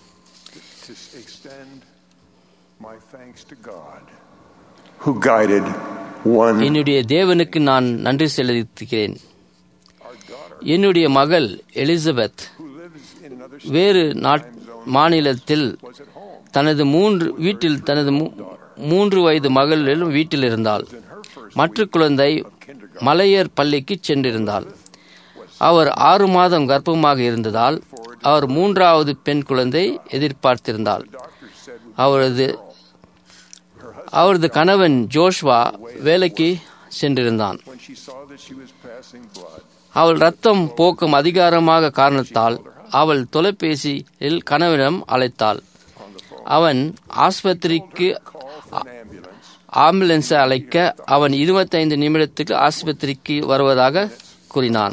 என்னுடைய தேவனுக்கு நான் நன்றி செலுத்துகிறேன். என்னுடைய மகள் எலிசபெத் வேறு மாநிலத்தில் தனது மூன்று வீட்டில் தனது மூன்று வயது மகளிலும் வீட்டில் இருந்தாள். மற்ற குழந்தை மலையர் பள்ளிக்கு சென்றிருந்தாள். அவர் ஆறு மாதம் கர்ப்பமாக இருந்ததால் அவர் மூன்றாவது பெண் குழந்தை எதிர்பார்த்திருந்தாள். அவரது அவரது கணவன் ஜோஷ்வா வேலைக்கு சென்றிருந்தான். அவள் ரத்தம் போக்கும் அதிகாரமாக காரணத்தால் அவள் தொலைபேசியில் கணவனிடம் அழைத்தாள். அவன் ஆஸ்பத்திரிக்கு ஆம்புலன்ஸை அழைக்க அவன் இருபத்தைந்து நிமிடத்துக்கு ஆஸ்பத்திரிக்கு வருவதாக கூறினான்.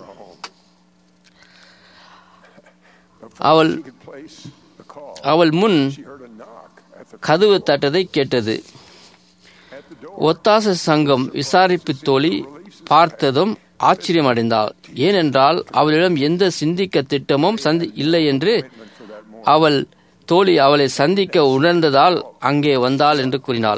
அவள் அவள் முன் கதவு தட்டதை கேட்டது. ஒத்தாச சங்கம் விசாரிப்பு தோழி பார்த்ததும் ஆச்சரியமடைந்தாள். ஏனென்றால் அவளிடம் எந்த சிந்திக்க திட்டமும் சந்தி இல்லை என்று அவள் தோழி அவளை சந்திக்க உணர்ந்ததால் அங்கே வந்தாள் என்று கூறினாள்.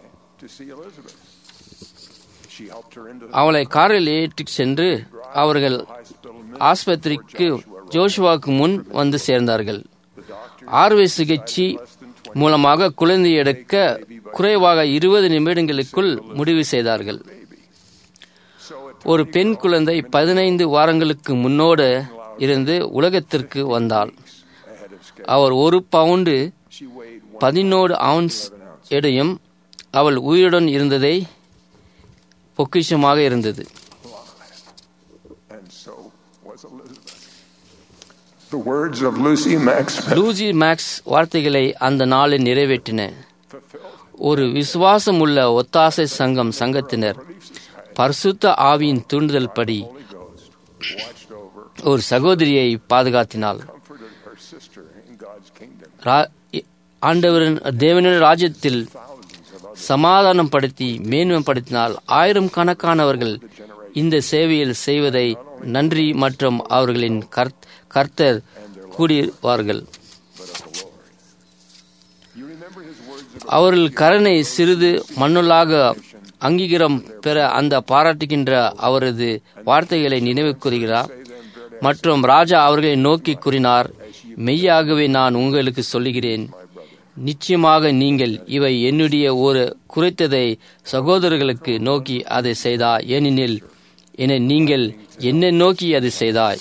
அவளை காரில் ஏற்றி சென்று அவர்கள் ஆஸ்பத்திரிக்கு ஜோஷுவாக்கு முன் வந்து சேர்ந்தார்கள். அறுவை சிகிச்சை மூலமாக குழந்தை எடுக்க குறைவாக இருபது நிமிடங்களுக்குள் முடிவு செய்தார்கள். ஒரு பெண் குழந்தை பதினைந்து வாரங்களுக்கு முன்னோடு இருந்து உலகத்திற்கு வந்தாள். அவர் ஒரு பவுண்டு பதினோரு அவுன்ஸ் எடையும் அவள் உயிருடன் இருந்ததை பொக்கிஷமாக இருந்தது. லூசி மேக்ஸ் வார்த்தைகளை அந்த நாளில் நிறைவேற்றின. ஒரு விசுவாசம் உள்ள ஒத்தாசை சங்கம் சங்கத்தினர் பரிசுத்த ஆவியின் தூண்டுதல் படி ஒரு சகோதரியை பாதுகாத்தினாள். ஆண்டவரின் தேவனின் ராஜ்யத்தில் சமாதானம் படுத்தி மேன்மைப்படுத்தினால் ஆயிரம் கணக்கானவர்கள் இந்த சேவையில் செய்வதை நன்றி மற்றும் அவர்களின் கர்த்தர் கூடிவார்கள். அவர்கள் கருணை சிறிது மண்ணுளாக அங்கீகாரம் பெற அந்த பாராட்டுகின்ற அவரது வார்த்தைகளை நினைவு கூறுகிறார். மற்றும் ராஜா அவர்களை நோக்கி கூறினார், மெய்யாகவே நான் உங்களுக்கு சொல்லுகிறேன், நிச்சயமாக நீங்கள் இவை என்னுடைய ஒரு குறித்ததை சகோதரர்களுக்கு நோக்கி அதை செய்தாய், ஏனெனில் என நீங்கள் என்னை நோக்கி அதை செய்தாய்.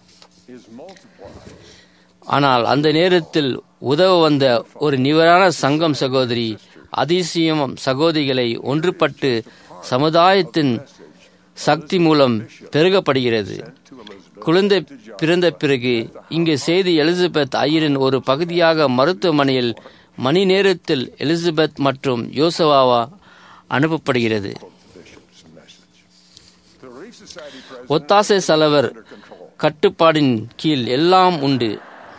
ஆனால் அந்த நேரத்தில் உதவ வந்த ஒரு நிவரான சங்கம் சகோதரி அதிசயம் சகோதரிகளை ஒன்றுபட்டு சமுதாயத்தின் சக்தி மூலம் பெருகப்படுகிறது. குழந்தை பிறந்த பிறகு இங்கே செய்தி எலிசபெத் ஐயரின் ஒரு பகுதியாக மருத்துவமனையில் மணி நேரத்தில் எலிசபெத் மற்றும் யோசவாவா அனுப்பப்படுகிறது. ஒத்தாசை செலவர் கட்டுப்பாடின் கீழ் எல்லாம் உண்டு.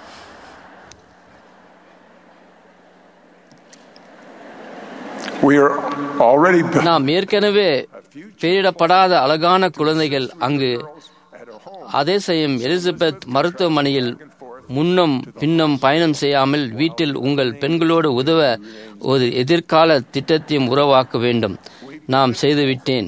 நாம் ஏற்கனவே பெயரிடப்படாத அழகான குழந்தைகள் அங்கு. அதே சமயம் எலிசபெத் மருத்துவமனையில் முன்னும் பின்னும் பயணம் செய்யாமல் வீட்டில் உங்கள் பெண்களோடு உதவ ஒரு எதிர்கால திட்டத்தையும் உருவாக்க வேண்டும். நாம் செய்துவிட்டேன்.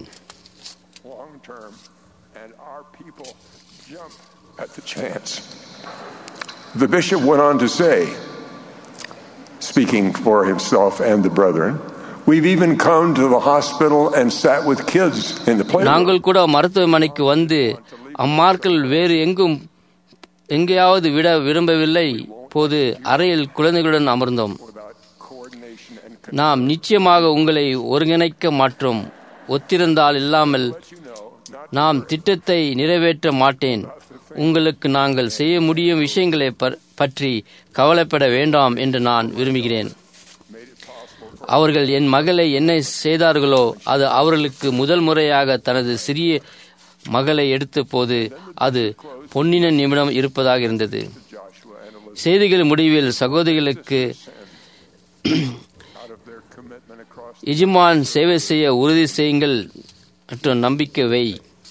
The bishop went on to say, speaking for himself and the brethren, we've even come to the hospital and sat with kids in the playroom. நாங்கள் கூட மருத்துவமனைக்கு வந்து அம்மார்கள் வேறு எங்கும் எங்கேயாவது விட விரும்பவில்லை போது அறையில் குழந்தைகளுடன் அமர்ந்தோம். நாம் நிச்சயமாக உங்களை ஒருங்கிணைக்க மற்றும் ஒத்திருந்தால் இல்லாமல் நாம் திட்டத்தை நிறைவேற்ற மாட்டேன். உங்களுக்கு நாங்கள் செய்ய முடியும் விஷயங்களை பற்றி கவலைப்பட வேண்டாம் என்று நான் விரும்புகிறேன். அவர்கள் என் மகளை என்ன செய்தார்களோ அது அவர்களுக்கு முதல் முறையாக தனது சிறிய மகளை எடுத்த போது அது பொன்னின நிமிடம் இருப்பதாக இருந்தது. செய்திகள் முடிவில் சகோதரிகளுக்கு எஜமான் சேவை செய்ய உறுதி செய்யுங்கள் மற்றும் நம்பிக்கை வை.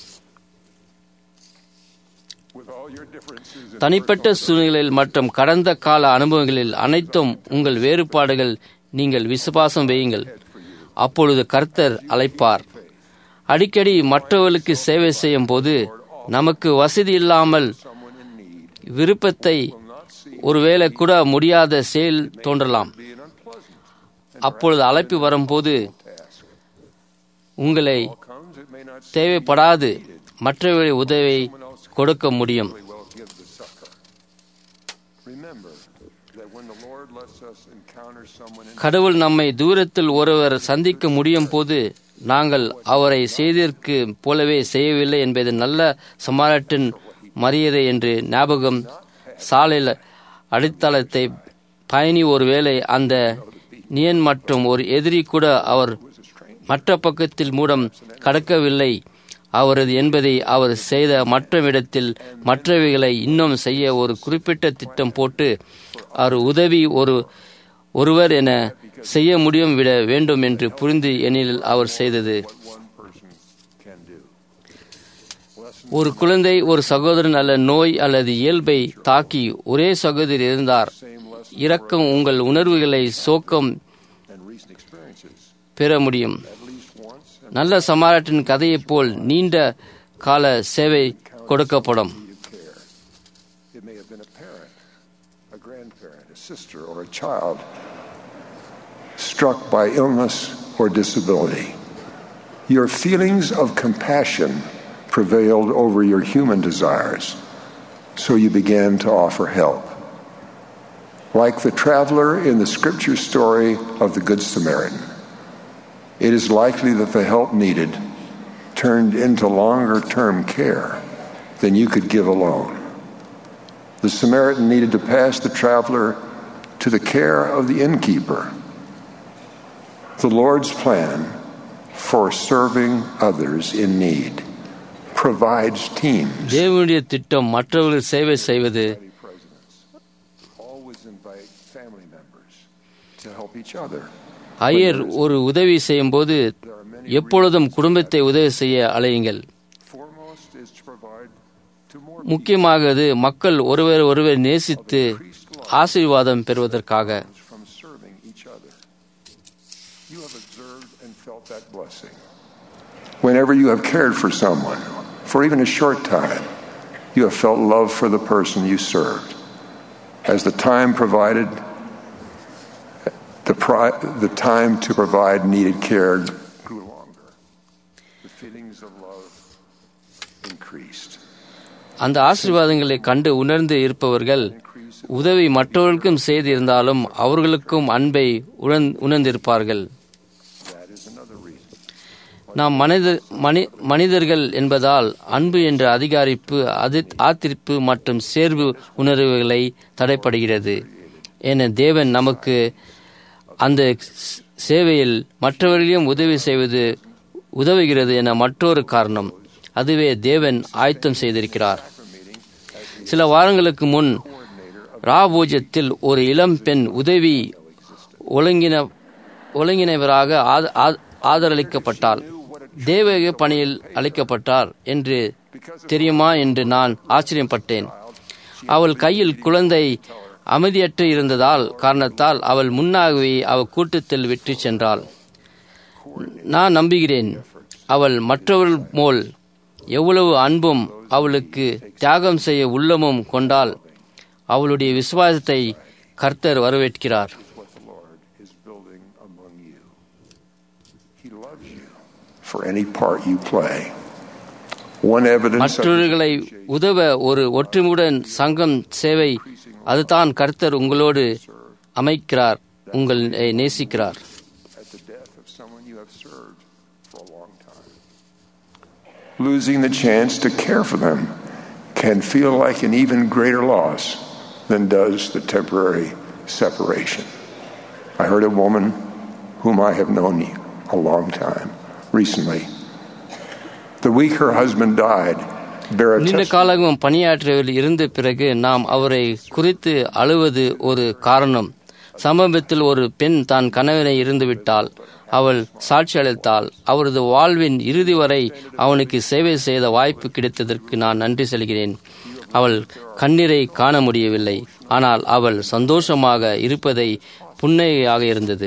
தனிப்பட்ட சூழ்நிலையில் மற்றும் கடந்த கால அனுபவங்களில் அனைத்தும் உங்கள் வேறுபாடுகள் நீங்கள் விசுவாசம் வையுங்கள். அப்பொழுது கர்த்தர் அழைப்பார். அடிக்கடி மற்றவர்களுக்கு சேவை செய்யும் போது நமக்கு வசதி இல்லாமல் விருப்பத்தை ஒருவேளை கூட முடியாத செயல் தோன்றலாம். அப்பொழுது அழைப்பு வரும்போது உங்களை தேவைப்படாது மற்றவர்களை உதவி கொடுக்க முடியும். கடவுள் நம்மை தூரத்தில் ஒருவர் சந்திக்க முடியும் போது நாங்கள் அவரை செய்ததற்கு போலவே செய்யவில்லை என்பது நல்ல சமாளத்தின் மரியாதை என்று ஞாபகம். சாலையில் அடித்தளத்தை பயணி ஒருவேளை அந்த நியன் மற்றும் ஒரு எதிரி கூட அவர் மற்ற பக்கத்தில் மூடம் கடக்கவில்லை அவரது என்பதை அவர் செய்த மற்ற இடத்தில் மற்றவைகளை இன்னும் செய்ய ஒரு குறிப்பிட்ட திட்டம் போட்டு அவர் உதவி ஒரு ஒருவர் என செய்ய முடியும் விட வேண்டும் என்று புரிந்து எண்ணில் அவர் செய்தது. ஒரு குழந்தை ஒரு சகோதரன் அல்ல நோய் அல்லது இயல்பை தாக்கி ஒரே சகோதரி இருந்தார். இரக்கம் உங்கள் உணர்வுகளை சோக்கம் பெற முடியும். நல்ல சமாளத்தின் கதையைப் போல் நீண்ட கால சேவை கொடுக்கப்படும். Struck by illness or disability. Your feelings of compassion prevailed over your human desires, so you began to offer help. Like the traveler in the scripture story of the Good Samaritan, it is likely that the help needed turned into longer-term care than you could give alone. The Samaritan needed to pass the traveler to the care of the innkeeper. The Lord's plan for serving others in need provides teams. தேவனுடைய திட்டம் மற்றவர்கள் சேவை செய்வது. Always invite family members to help each other. Iyer ஒரு உதவி செய்யும் போது எப்பொழுதும் குடும்பத்தை உதவி செய்ய அழையுங்கள். முக்கியமாக மக்கள் ஒருவர் ஒருவர் நேசித்து ஆசீர்வாதம் பெறுவதற்காக. Whenever you have cared for someone, for even a short time, you have felt love for the person you served. As the time provided, the, pri- the time to provide needed care grew longer. The feelings of love increased. அந்த ஆசீர்வாதங்களை கண்டு உணர்ந்து இருப்பவர்கள் உதவி மற்றவர்களுக்கும் செய்திருந்தாலும் அவர்களுக்கும் அன்பை உணர்ந்திருப்பார்கள். நாம் மனித மனி மனிதர்கள் என்பதால் அன்பு என்ற அதிகாரிப்பு அது ஆத்திரிப்பு மற்றும் சேர்வு உணர்வுகளை தடைப்படுகிறது. என தேவன் நமக்கு அந்த சேவையில் மற்றவர்களையும் உதவி செய்வது உதவுகிறது என மற்றொரு காரணம். அதுவே தேவன் ஆயத்தம் செய்திருக்கிறார். சில வாரங்களுக்கு முன் ராபூஜத்தில் ஒரு இளம் பெண் உதவி ஒழுங்கின ஒழுங்கினவராக ஆதரளிக்கப்பட்டாள். தேவ பணியில் அழைக்கப்பட்டார் என்று தெரியுமா என்று நான் ஆச்சரியப்பட்டேன். அவள் கையில் குழந்தை அமைதியற்று இருந்ததால் காரணத்தால் அவள் முன்னாகவே அவள் கூட்டத்தில் விட்டு சென்றாள். நான் நம்புகிறேன் அவள் மற்றவர்கள் போல் எவ்வளவு அன்பும் அவளுக்கு தியாகம் செய்ய உள்ளமும் கொண்டால் அவளுடைய விசுவாசத்தை கர்த்தர் வரவேற்கிறார். மற்றவர்களை உதவ ஒரு ஒற்றுமையுடன் சங்கம் சேவை அதுதான் கர்த்தர் உங்களோடு அமைக்கிறார், உங்களை நேசிக்கிறார். Losing the chance to care for them can feel like an even greater loss than does the temporary separation. I heard a woman whom I have known a long time recently. The week her husband died, நீண்ட காலம் பணியாற்றியவர்கள் இருந்த பிறகு நாம் அவரை குறித்து அழுவது ஒரு காரணம். சமீபத்தில் ஒரு பெண் தான் கணவனை இருந்துவிட்டால் அவள் சாட்சி அளித்தாள். அவரது வாழ்வின் இறுதி வரை அவனுக்கு சேவை செய்த வாய்ப்பு கிடைத்ததற்கு நான் நன்றி செல்கிறேன். அவள் கண்ணீரை காண முடியவில்லை, ஆனால் அவள் சந்தோஷமாக இருப்பதை புன்னகையாக இருந்தது.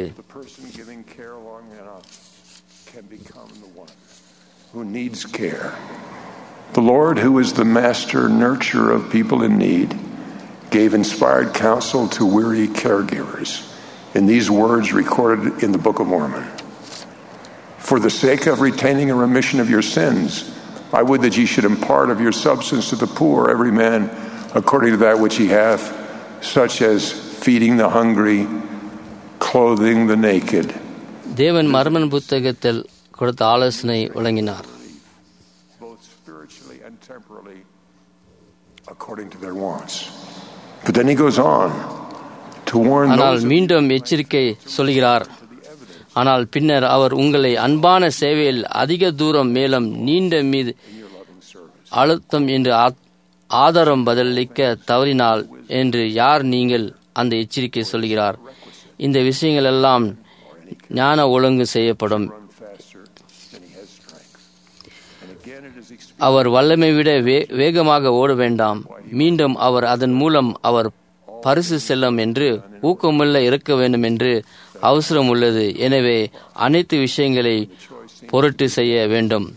The Lord, who is the master nurturer of people in need, gave inspired counsel to weary caregivers in these words recorded in the Book of Mormon. For the sake of retaining a remission of your sins, I would that ye should impart of your substance to the poor, every man according to that which he hath, such as feeding the hungry, clothing the naked. தேவன் மர்மன் புத்தகத்தில் கொடுத்த ஆலோசனை வழங்கினார். Temporarily according to their wants. But then he goes on to warn ஆனால் those மீண்டும் எச்சரிக்கை சொல்கிறார். ஆனால் பின்னர் அவர் உங்களை அன்பான சேவையில் அதிக தூரம் மேலும் நீண்ட மீது அழுத்தம் என்று ஆதாரம் பதிலளிக்க தவறினால் என்று யார் நீங்கள் அந்த எச்சரிக்கை சொல்கிறார். இந்த விஷயங்கள் எல்லாம் ஞான ஒழுங்கு செய்யப்படும். அவர் வல்லமை விட வே வேகமாக ஓட வேண்டாம். மீண்டும் அவர் அதன் மூலம் அவர் பரிசு செல்லும் என்று ஊக்கமுள்ள இருக்க வேண்டும் என்று அவசரம் உள்ளது. எனவே அனைத்து விஷயங்களை பொருட்டு செய்ய வேண்டும்.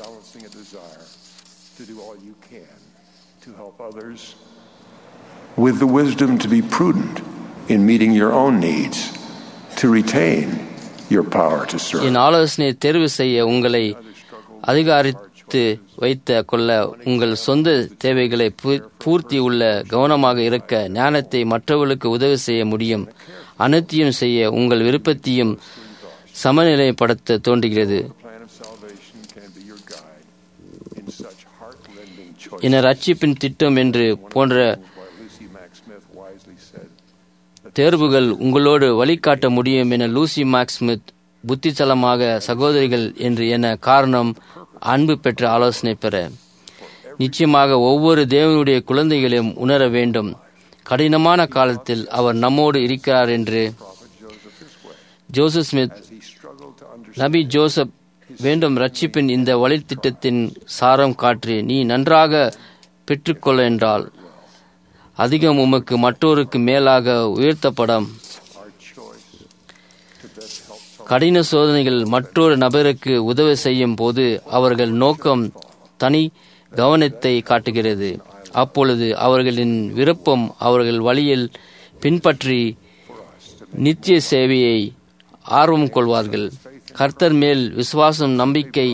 With the wisdom to be prudent in meeting your own needs, to retain your power to serve. என் ஆலோசனை தேர்வு செய்ய உங்களை அதிகாரித்து வைத்த கொள்ள உங்கள் சொந்த தேவைகளை பூர்த்தி உள்ள கவனமாக இருக்க ஞானத்தை மற்றவர்களுக்கு உதவி செய்ய முடியும். அனைத்தையும் செய்ய உங்கள் விருப்பத்தையும் சமநிலைப்படுத்த தோன்றுகிறது. என ரட்சிப்பின் திட்டம் என்று போன்ற தேர்வுகள் உங்களோடு வழிகாட்ட முடியும் என லூசி மாக் ஸ்மித் புத்திசலமாக சகோதரிகள் என்று என காரணம் அன்பு பெற்ற ஆலோசனை பெற. நிச்சயமாக ஒவ்வொரு தேவனுடைய குழந்தைகளையும் உணர வேண்டும். கடினமான காலத்தில் அவர் நம்மோடு இருக்கிறார் என்று ஜோசப் ஸ்மித் நபி ஜோசப் வேண்டும் ரட்சிப்பின் இந்த வழித்திட்டத்தின் சாரம் காற்றி நீ நன்றாக பெற்றுக்கொள்ள என்றால் அதிகம் உமக்கு மற்றோருக்கு மேலாக உயர்த்தப்படும். கடின சோதனைகள் மற்றொரு நபருக்கு உதவி செய்யும் போது அவர்கள் நோக்கம் தனி கவனத்தை காட்டுகிறது. அப்பொழுது அவர்களின் விருப்பம் அவர்கள் வழியில் பின்பற்றி நித்திய சேவையை ஆர்வம் கொள்வார்கள். கர்த்தர் மேல் விசுவாசம் நம்பிக்கை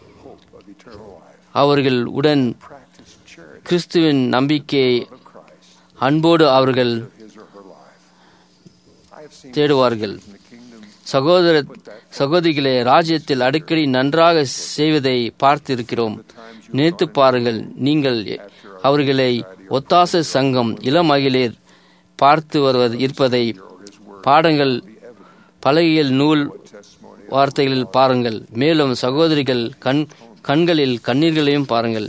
அவர்கள் உடன் கிறிஸ்துவின் நம்பிக்கையை அன்போடு அவர்கள் தேடுவார்கள். சகோதர சகோதரிகளே, ராஜ்யத்தில் அடிக்கடி நன்றாக செய்வதை பார்த்திருக்கிறோம். நினைத்து பாருங்கள், நீங்கள் அவர்களை ஒத்தாசை சங்கம் இளமகிழர் பார்த்து வருவது இருப்பதை பாடங்கள் பலகையில் நூல் வார்த்தைகளில் பாருங்கள். மேலும் சகோதரிகள் கண் கண்களில் கண்ணீர்களையும் பாருங்கள்.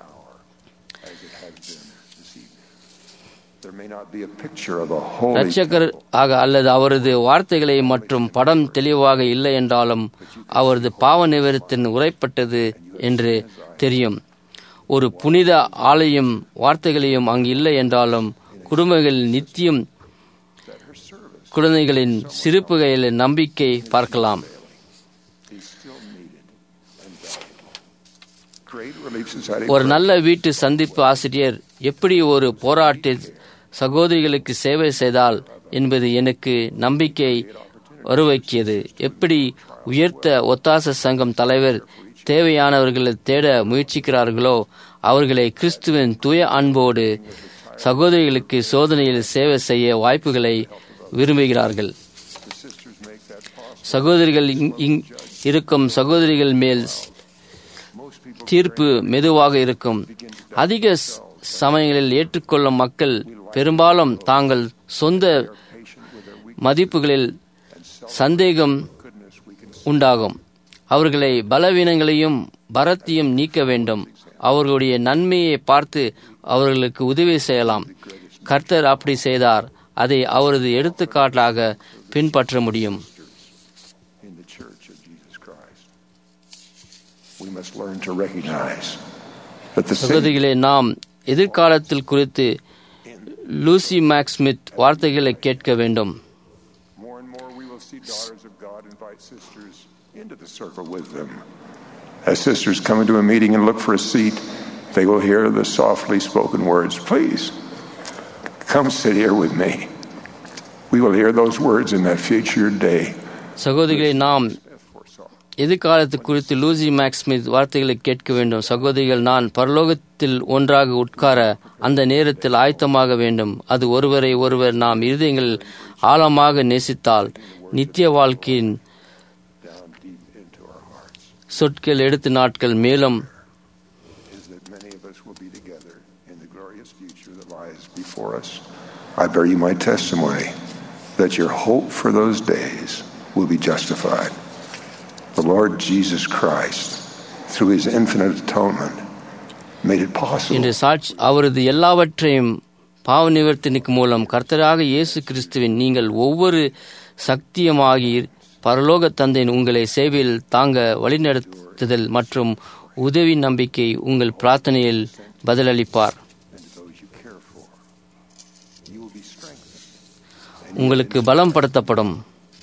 இரட்சகர் ஆக அல்லது அவரது வார்த்தைகளை மற்றும் படம் தெளிவாக இல்லை என்றாலும் அவரது பாவ நிவர்த்தின் உரைப்பட்டது என்று தெரியும். ஒரு புனித ஆலயம் வார்த்தைகளையும் அங்கு இல்லை என்றாலும் குடும்பங்கள் நித்தியம் குழந்தைகளின் சிரிப்புகையில் நம்பிக்கை பார்க்கலாம். ஒரு நல்ல வீட்டு சந்திப்பு ஆசிரியர் எப்படி ஒரு போராட்டில் சகோதரிகளுக்கு சேவை செய்தால் என்பது எனக்கு நம்பிக்கை வருவிக்கியது. எப்படி உயர்த்த ஒத்தாச சங்கம் தலைவர் தேவையானவர்களை தேட முயற்சிக்கிறார்களோ அவர்களை கிறிஸ்துவின் தூய அன்போடு சகோதரிகளுக்கு சோதனையில் சேவை செய்ய வாய்ப்புகளை விரும்புகிறார்கள். சகோதரிகள் இருக்கும் சகோதரிகள் மேல் தீர்ப்பு மெதுவாக இருக்கும். அதிக சமயங்களில் ஏற்றுக்கொள்ளும் மக்கள் பெரும்பாலும் தாங்கள் சொந்த மதிப்புகளில் சந்தேகம் உண்டாகும். அவர்களை பலவீனங்களையும் பரத்தையும் நீக்க வேண்டும். அவர்களுடைய நன்மையை பார்த்து அவர்களுக்கு உதவி செய்யலாம். கர்த்தர் அப்படி செய்தார். அதை அவரது எடுத்துக்காட்டாக பின்பற்ற முடியும். of Jesus Christ. We must learn to recognize that the சகோதரிகளே, நாம் எதிர்காலத்தில் குறித்து லூசி மேக் ஸ்மித் வார்த்தைகளை கேட்க வேண்டும். More and more we will see daughters of God invite sisters into the circle with them. As sisters come into a meeting and look for a seat, they will hear the softly spoken words, "Please, come sit here with me." We will hear those words in that future day. சகோதரிகளை, நாம் எதிர்காலத்து குறித்து லூசி மேக் ஸ்மித் வார்த்தைகளை கேட்க வேண்டும். சகோதரிகள், நான் பரலோகத்தில் ஒன்றாக உட்கார அந்த நேரத்தில் ஆயத்தமாக வேண்டும். அது ஒருவரை ஒருவர் நாம் இருதயங்கள் ஆழமாக நேசித்தால் நித்திய வாழ்க்கையின் சொற்கள் எடுத்து நாட்கள் மேலும் I bear you my testimony that your hope for those days will be justified. The Lord Jesus Christ, through his infinite atonement, made it possible. இன்று சாட்சி அவரது எல்லாவற்றையும் பாவ நிவர்த்தனைக்கு மூலம் கர்த்தராக இயேசு கிறிஸ்துவின் நீங்கள் ஒவ்வொரு சக்தியமாகி பரலோக தந்தையின் உங்களை சேவையில் தாங்க வழிநடத்துதல் மற்றும் உதவி நம்பிக்கை உங்கள் பிரார்த்தனையில் பதிலளிப்பார். உங்களுக்கு பலம் படுத்தப்படும்.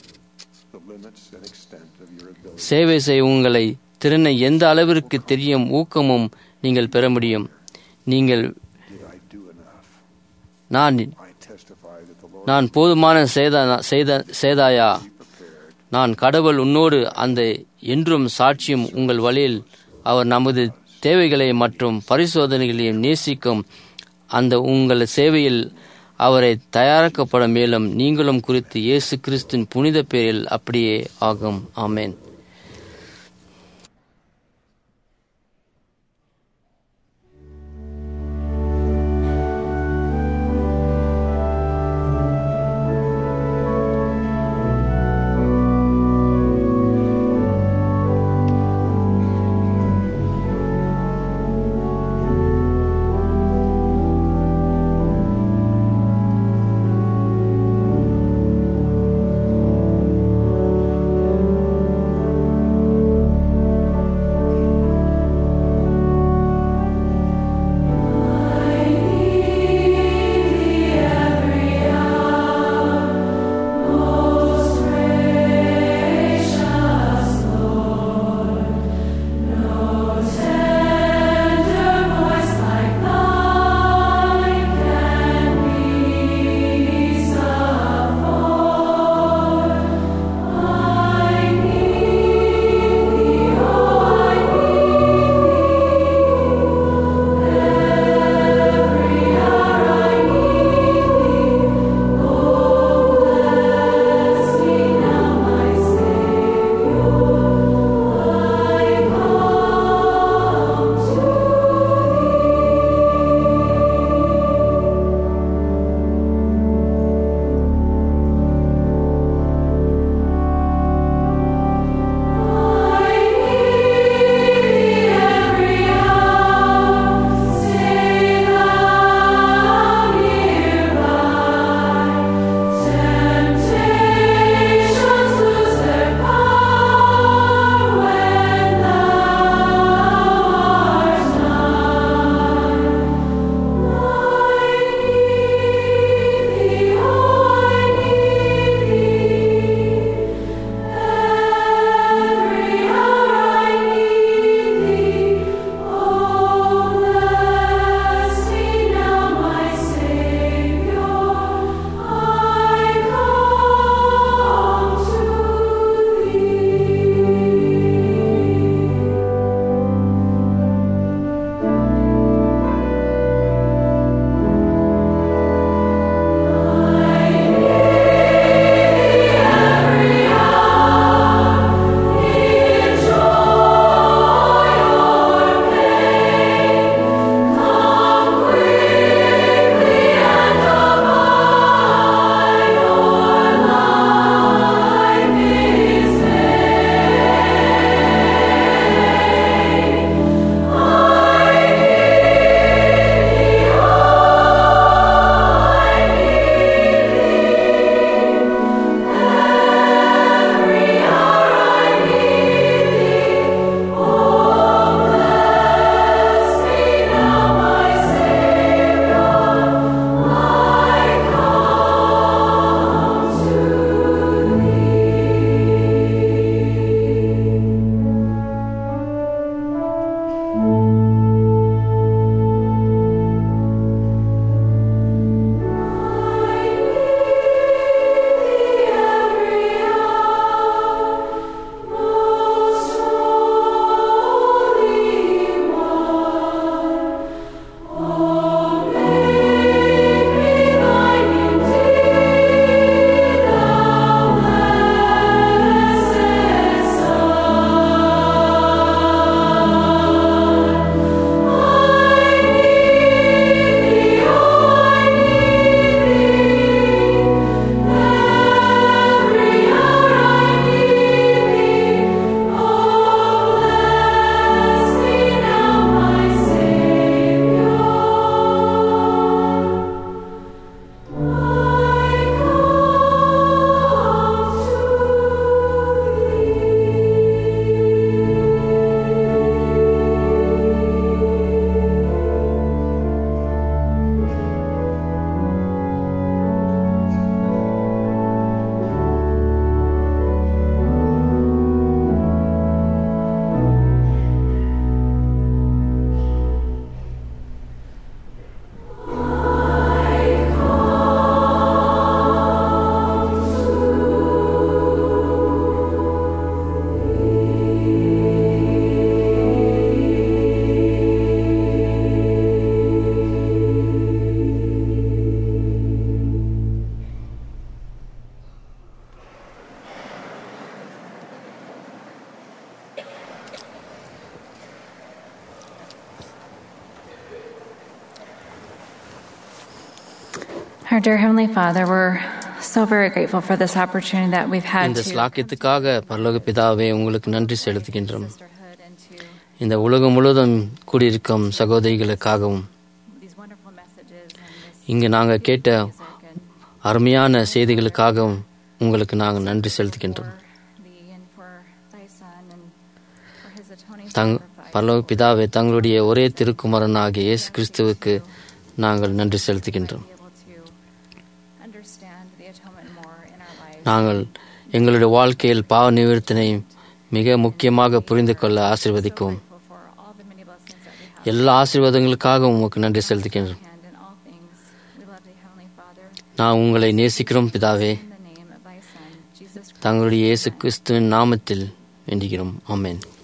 சேவை செய்ய உங்களை திறனை எந்த அளவிற்கு தெரியும் ஊக்கமும் நீங்கள் பெற முடியும். நீங்கள் நான் நான் போதுமான சேதாயா, நான் கடவுள் உன்னோடு அந்த என்றும் சாட்சியும் உங்கள் வழியில் அவர் நமது தேவைகளை மற்றும் பரிசோதனைகளையும் நேசிக்கும் அந்த உங்கள் சேவையில் அவரை தயாரிக்கப்பட மேலும் நீங்களும் குறித்து இயேசு கிறிஸ்துவின் புனித பேரில் அப்படியே ஆகும். ஆமேன். Our dear Heavenly Father, we're so very grateful for this opportunity that we've had இந்த to ஸ்லாக்கியத்துக்காக பரலோக பிதாவே உங்களுக்கு நன்றி செலுத்துகின்றோம். இந்த உலகம் முழுவதும் கூடியிருக்கும் சகோதரிகளுக்காகவும் இங்கு நாங்கள் கேட்ட அருமையான செய்திகளுக்காகவும் உங்களுக்கு நாங்கள் நன்றி செலுத்துகின்றோம். தங் பரலோக பிதாவே, தங்களுடைய ஒரே திருக்குமாரனாகிய இயேசு கிறிஸ்துவுக்கு நாங்கள் நன்றி செலுத்துகின்றோம். நாங்கள் எங்களுடைய வாழ்க்கையில் பாவ நிவர்த்தனை மிக முக்கியமாக புரிந்து கொள்ள ஆசீர்வதிக்கவும். எல்லா ஆசீர்வாதங்களுக்காகவும் உங்களுக்கு நன்றி செலுத்துகின்றோம். நான் உங்களை நேசிக்கிறோம் பிதாவே. தங்களுடைய இயேசு கிறிஸ்துவின் நாமத்தில் வேண்டுகிறோம். ஆமென்.